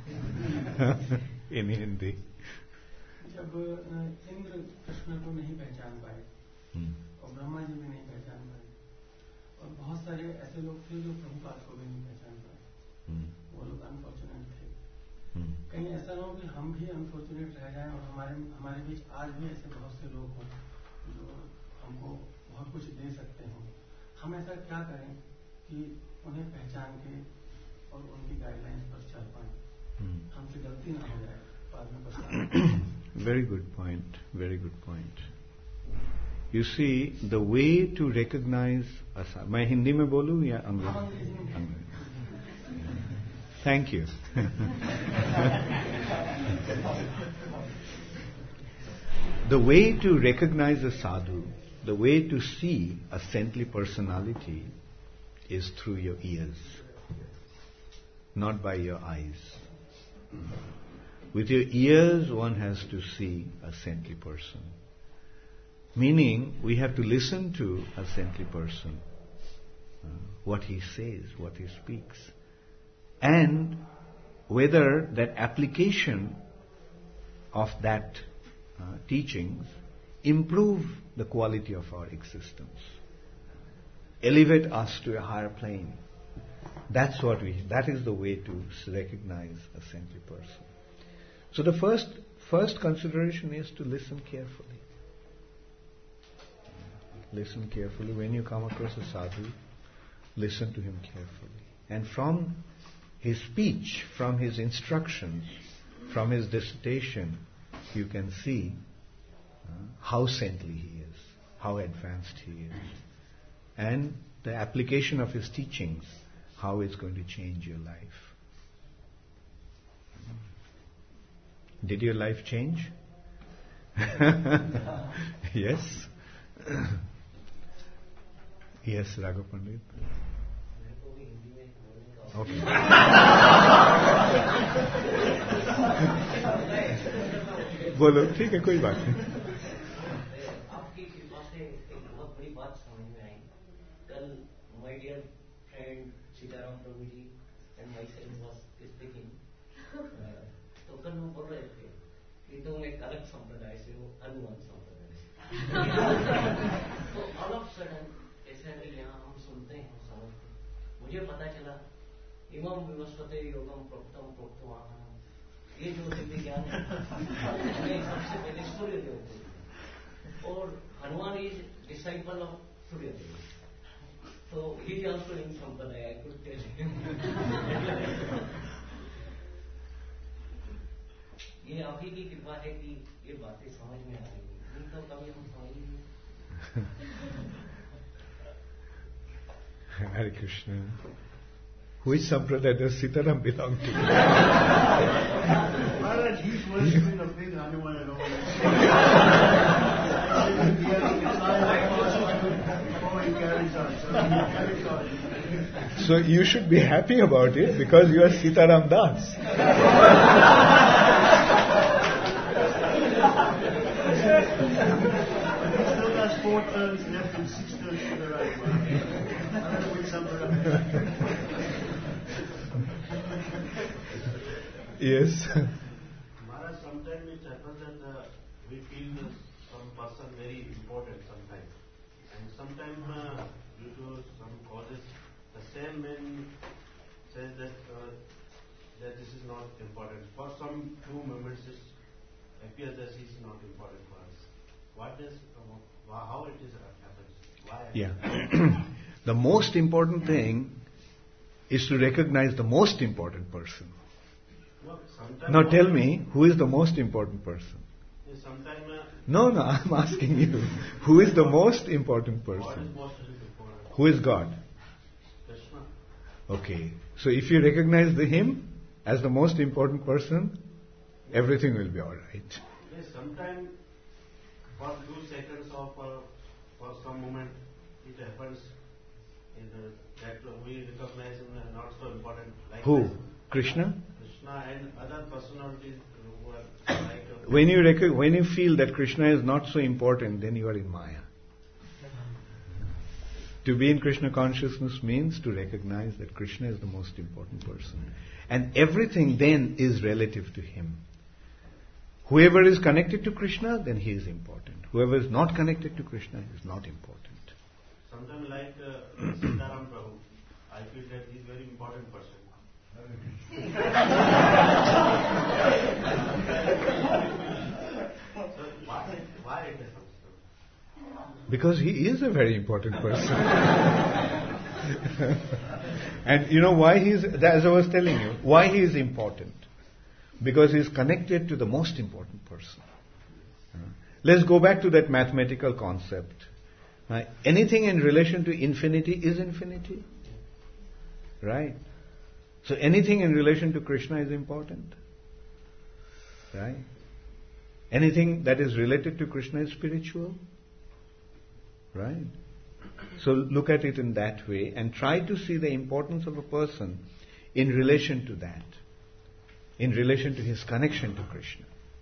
In Hindi. जब इंद्र कृष्ण को नहीं पहचान पाए और ब्रह्मा जी भी नहीं पहचान पाए और बहुत सारे ऐसे लोग थे जो प्रभुपाद को भी नहीं पहचान पाए, वो लोग अनफॉर्चुनेट थे। कहीं ऐसा ना हो कि हम भी अनफॉर्चुनेट रह जाएं और हमारे बीच आज भी ऐसे बहुत से लोग हों जो हमको बहुत कुछ दे सकते हों। हम ऐसा क्या करें कि उन्हें पहचान के और उनकी गाइडलाइंस पर चल पाएं, हमसे गलती ना हो जाए बाद में पछताना। Very good point. Very good point. You see, the way to recognize मैं हिंदी में बोलूं या अंग्रेजी? Thank you. The way to recognize a sadhu, the way to see a saintly personality is through your ears, not by your eyes. With your ears, one has to see a saintly person. Meaning, we have to listen to a saintly person, what he says, what he speaks, and whether that application of that teachings improve the quality of our existence, elevate us to a higher plane. That is the way to recognize a saintly person. So the first consideration is to listen carefully. Listen carefully. When you come across a sadhu, listen to him carefully. And from his speech, from his instructions, from his dissertation, you can see how saintly he is, how advanced he is. And the application of his teachings, how it's going to change your life. Did your life change? Yes? Yes, Raghav Pandit. Okay. बोलो, ठीक है, कोई बात नहीं. आपकी कृपा से एक बहुत बड़ी बात समझ में आई. कल my dear friend Sitaram Prabhu ji and myself was speaking. तो कल वो बोल रहे थे कि तुम एक अलग संप्रदाय से हो, हनुमान संप्रदाय से. तो all of sudden ऐसा यहाँ हम सुनते हैं, समझते हैं. मुझे पता चला इमम विवस्वते योगम प्रोक्तम प्रोक्तवाहनम, ये जो दिव्य ज्ञान है हमें सबसे पहले सूर्यदेव को, और Hanuman is disciple of Suryadev. So he is also in Sampradaya, I could tell him. आप ही की कृपा है कि ये बातें समझ में आ रही हैं, नहीं तो कभी हम समझ ही नहीं। Hare Krishna. Which Sampradaya does Sitaram belong to? Maharaj, he's worshipping a big Hanuman and all that. So you should be happy about it because you are Sitaram Das. He still has 4 turns left and 6 turns to the right. Yes. Maharaj, sometimes it happens that we feel some person very important sometimes. And sometimes due to some causes, the same man says that this is not important. For some few moments it appears that he is not important for us. How it is happens? Why? Yeah. The most important thing is to recognize the most important person. No, sometimes Now tell me, who is the most important person? Sometimes No, I'm asking you. Who is the most important God is person? most important. Who is God? Krishna. Okay. So if you recognize him as the most important person, everything will be alright. Yes, sometimes for 2 seconds or for some moment it happens that we recognize him as not so important. Like Who? Krishna? Krishna and other personalities who are like. When you feel that Krishna is not so important, then you are in Maya. To be in Krishna consciousness means to recognize that Krishna is the most important person. And everything then is relative to him. Whoever is connected to Krishna, then he is important. Whoever is not connected to Krishna is not important. Sometimes like Sitaram Prabhu, I feel that he is a very important person. So why it happens? Because he is a very important person. And you know why he is, as I was telling you, why he is important? Because he is connected to the most important person. Let's go back to that mathematical concept. Anything in relation to infinity is infinity. Right? So anything in relation to Krishna is important. Right? Anything that is related to Krishna is spiritual. Right? So look at it in that way and try to see the importance of a person in relation to that. In relation to his connection to Krishna.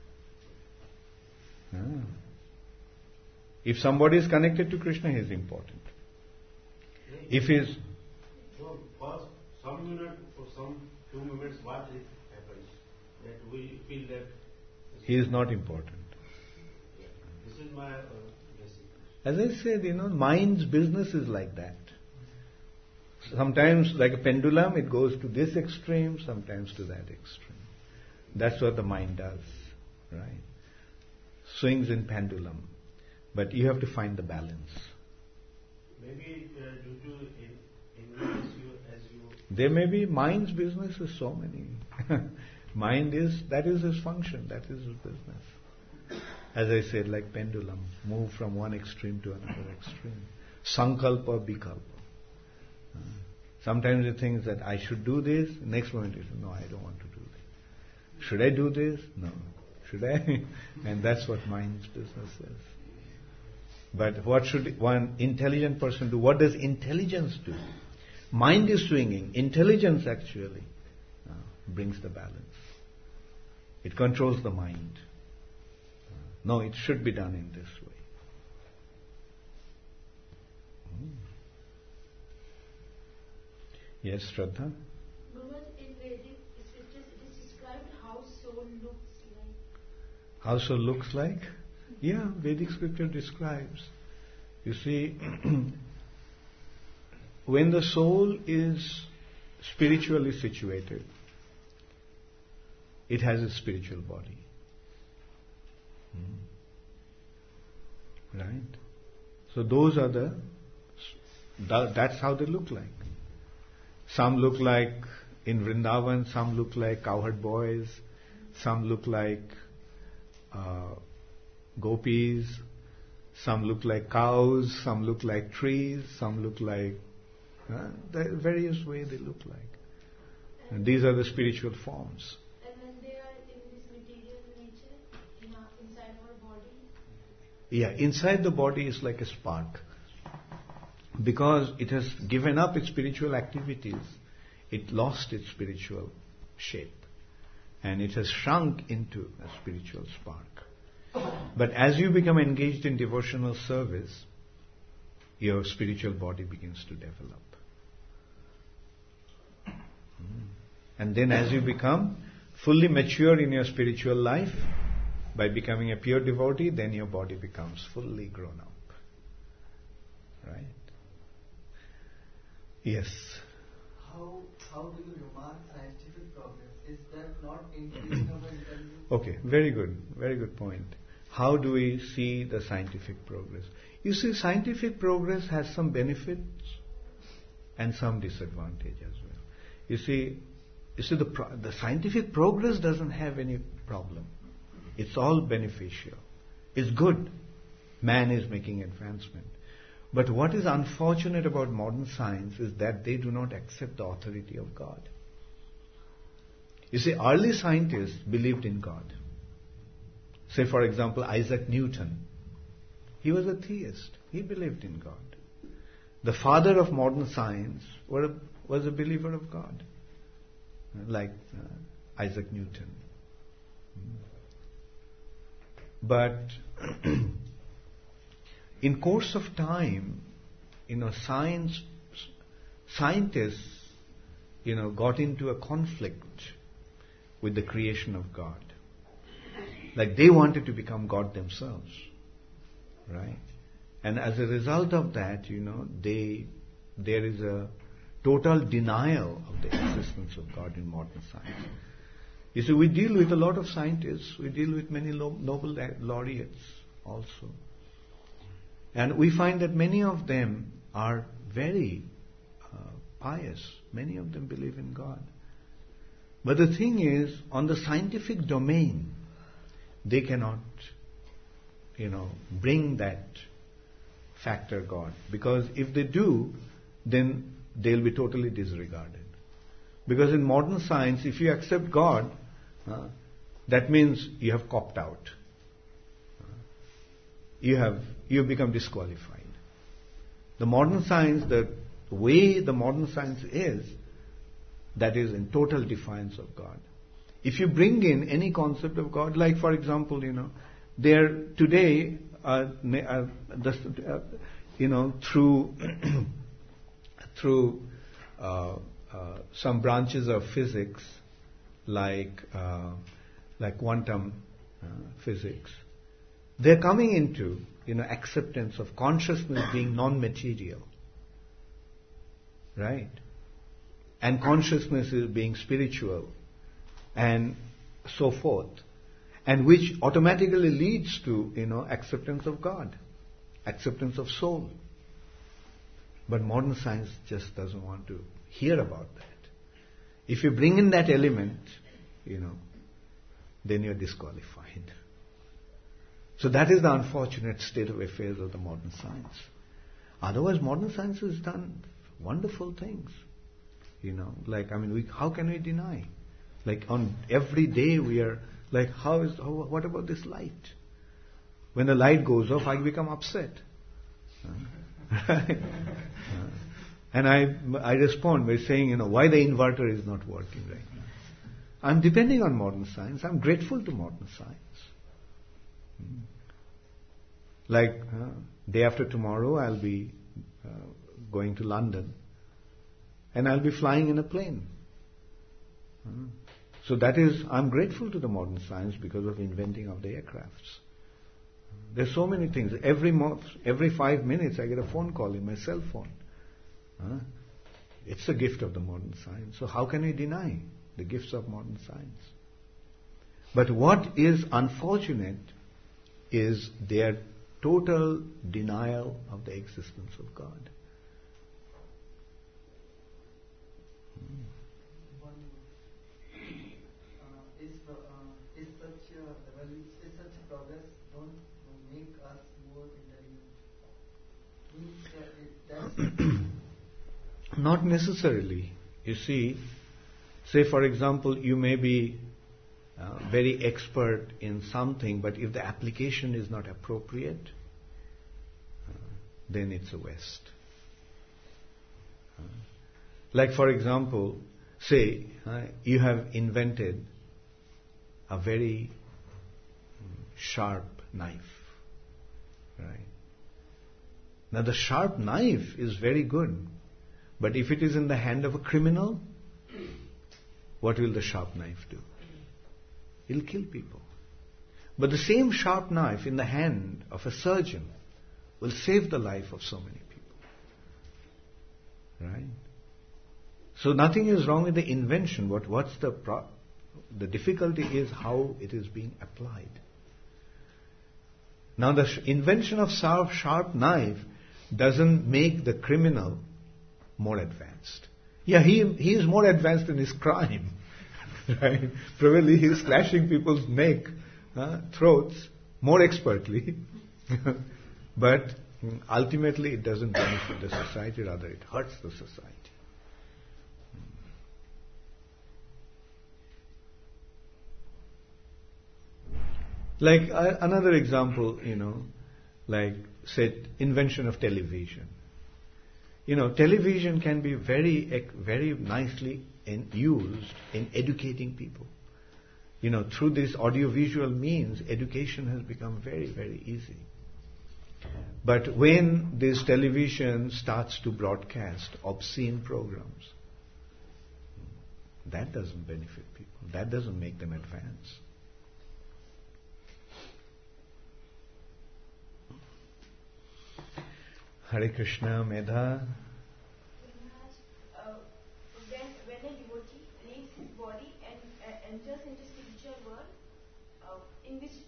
If somebody is connected to Krishna, he is important. If he is... So for some minute, for some few minutes, what it happens? That we feel that he is not important. This is my basic. As I said, mind's business is like that. Sometimes, like a pendulum, it goes to this extreme, sometimes to that extreme. That's what the mind does, right? Swings in pendulum. But you have to find the balance. Maybe due to ignorance, as you... There may be, mind's business is so many. That is his function, that is his business. As I said, like pendulum, move from one extreme to another extreme. Sankalpa, vikalpa. Sometimes he thinks that I should do this, next moment he says, no, I don't want to do this. Should I do this? No. Should I? And that's what mind's business is. But what should one intelligent person do? What does intelligence do? Mind is swinging. Intelligence actually brings the balance. It controls the mind. No, it should be done in this way. Yes, Shraddha? Guruji, in Vedic scriptures it is described how soul looks like. How soul looks like? Yeah, Vedic scripture describes. You see, when the soul is spiritually situated, it has a spiritual body. Right? So those are that's how they look like. Some look like in Vrindavan, some look like cowherd boys, some look like gopis, some look like cows, some look like trees, some look like the various ways they look like. And these are the spiritual forms. And when they are in this material nature, inside our body? Yeah, inside the body is like a spark. Because it has given up its spiritual activities, it lost its spiritual shape. And it has shrunk into a spiritual spark. But as you become engaged in devotional service, your spiritual body begins to develop. And then as you become fully mature in your spiritual life, by becoming a pure devotee, then your body becomes fully grown up. Right? Yes. How do you remark scientific progress? Is that not increasing our intelligence? Okay, very good point. How do we see the scientific progress? You see, scientific progress has some benefits and some disadvantage as well. You see, the scientific progress doesn't have any problem. It's all beneficial. It's good. Man is making advancement. But what is unfortunate about modern science is that they do not accept the authority of God. You see, early scientists believed in God. Say, for example, Isaac Newton. He was a theist. He believed in God. The father of modern science was a believer of God, like Isaac Newton. But in course of time, scientists, got into a conflict with the creation of God. Like they wanted to become God themselves, right? And as a result of that, there is a total denial of the existence of God in modern science. You see, we deal with a lot of scientists, we deal with many Nobel laureates also. And we find that many of them are very pious. Many of them believe in God. But the thing is, on the scientific domain, they cannot, bring that factor God. Because if they do, then they'll be totally disregarded. Because in modern science, if you accept God, that means you have copped out. You have become disqualified. The modern science, the way the modern science is, that is in total defiance of God. If you bring in any concept of God, like for example, there today, through some branches of physics, like quantum physics, they're coming into acceptance of consciousness being non-material, right? And consciousness is being spiritual, and so forth, and which automatically leads to acceptance of God, acceptance of soul. But modern science just doesn't want to hear about that. If you bring in that element, then you're disqualified. So that is the unfortunate state of affairs of the modern science. Otherwise, modern science has done wonderful things. How can we deny? Like on every day we are like, what about this light? When the light goes off, I become upset. And I respond by saying, why the inverter is not working right now. I'm depending on modern science. I'm grateful to modern science. Like day after tomorrow, I'll be going to London, and I'll be flying in a plane. So that is, I'm grateful to the modern science because of inventing of the aircrafts. There's so many things. Every 5 minutes, I get a phone call in my cell phone. It's a gift of the modern science. So how can we deny the gifts of modern science? But what is unfortunate is their total denial of the existence of God. Is such such a progress don't make us more intelligent? Means that's Not necessarily. You see, say for example, you may be very expert in something, but if the application is not appropriate, then it's a waste. Like for example, say you have invented a very sharp knife, right? Now the sharp knife is very good, but if it is in the hand of a criminal, what will the sharp knife do? It'll kill people. But the same sharp knife in the hand of a surgeon will save the life of so many people. Right? So nothing is wrong with the invention. What's the difficulty is how it is being applied. Now the invention of sharp knife doesn't make the criminal more advanced. Yeah, he is more advanced in his crime. Right? Probably he is slashing people's neck, throats more expertly. But ultimately it doesn't benefit the society, rather it hurts the society. Like another example, like say invention of television. Television can be very nicely used in educating people. Through this audiovisual means, education has become very, very easy. But when this television starts to broadcast obscene programs, that doesn't benefit people. That doesn't make them advance. Hare Krishna, Medha. When a devotee leaves his body and enters into spiritual world, in which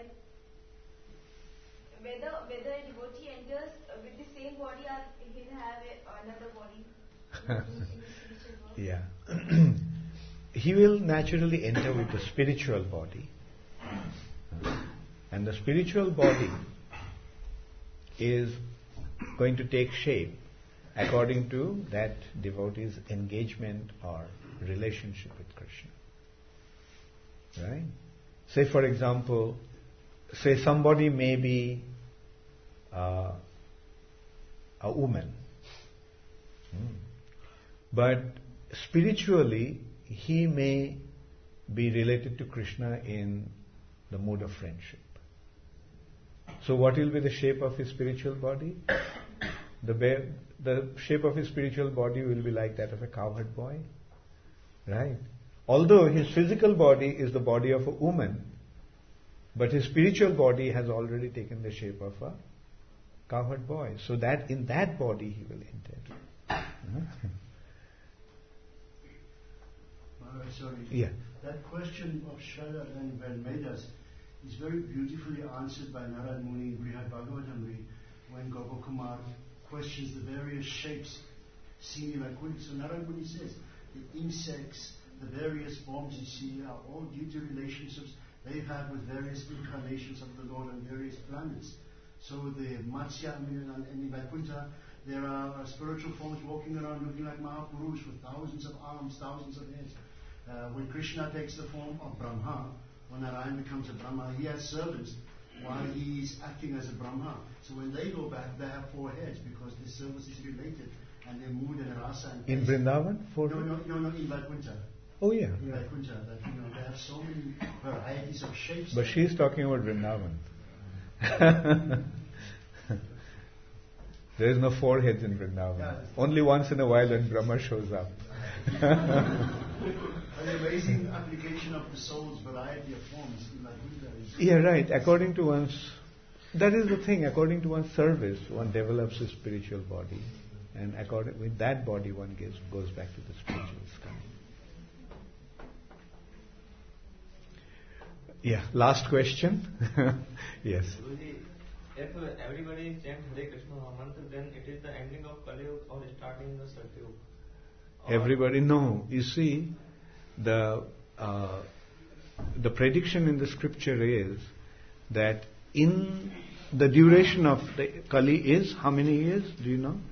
whether a devotee enters with the same body or he'll have another body in the spiritual world? Yeah. He will naturally enter with the spiritual body. And the spiritual body is going to take shape according to that devotee's engagement or relationship with Krishna. Right? Say for example, somebody may be a woman. But spiritually, he may be related to Krishna in the mood of friendship. So what will be the shape of his spiritual body? The shape of his spiritual body will be like that of a cowherd boy. Right? Although his physical body is the body of a woman, but his spiritual body has already taken the shape of a cowherd boy. So that in that body he will enter. Sorry. Yeah. That question of Shraddha and Vedas is very beautifully answered by Narad Muni in Brihad Bhagavatamrita when Gopakumar questions the various shapes seen in Vaikuntha. So Narad Muni says the insects, the various forms you see are all due to relationships they have with various incarnations of the Lord on various planets. So the Matsya and in Vaikuntha, there are spiritual forms walking around looking like Mahapurush with thousands of arms, thousands of heads. When Krishna takes the form of Brahma, when Narayan becomes a Brahma, he has servants while he is acting as a Brahma. So when they go back, they have 4 heads because the service is related and their mood and rasa and in Vrindavan? No, in Vaikuntha. Oh yeah. In Vaikuntha, that they have so many varieties of shapes. But she's talking about Vrindavan. There is no 4 heads in Vrindavan. Yeah, only once in a while when Brahma shows up. An amazing application of the soul's variety of forms in Vaikuntha. Yeah, right. According to that is the thing. According to one's service, one develops a spiritual body, and with that body, one goes back to the spiritual sky. Yeah. Last question. Yes. If everybody chant Hare Krishna mantra, then it is the ending of Kali Yuga or starting the Satyuga? Everybody, no. You see, the prediction in the scripture is that in the duration of the Kali is how many years? Do you know?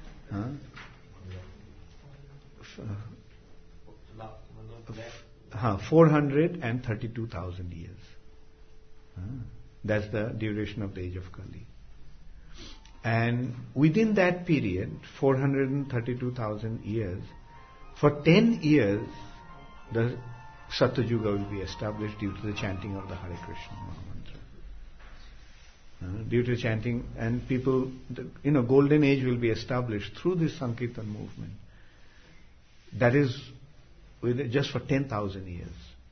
432,000 years. That's the duration of the age of Kali. And within that period, 432,000 years, for 10 years, the Satyuga will be established due to the chanting of the Hare Krishna Mahamantra. Due to chanting, and people, golden age will be established through this Sankirtan movement. That is just for 10,000 years.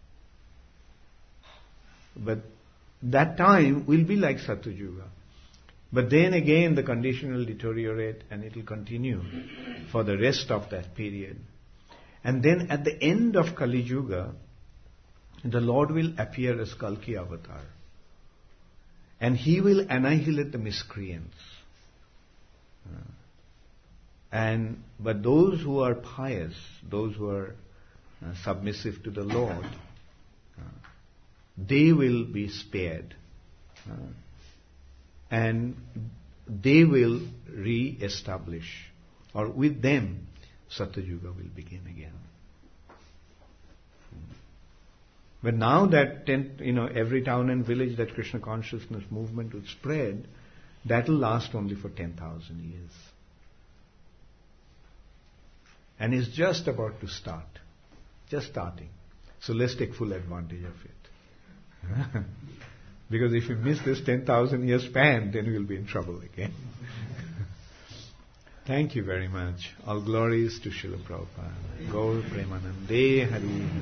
But that time will be like Satyuga. But then again the condition will deteriorate and it will continue for the rest of that period. And then at the end of Kali Yuga, the Lord will appear as Kalki Avatar. And He will annihilate the miscreants. But those who are pious, those who are submissive to the Lord, they will be spared. And they will re-establish, or with them, Satyuga will begin again. But now that every town and village that Krishna consciousness movement would spread, that will last only for 10,000 years. And it's just about to start. Just starting. So let's take full advantage of it. Because if you miss this 10,000 year span, then we'll be in trouble again. Thank you very much. All glories to Srila Prabhupada. Gaur Premanande Hari.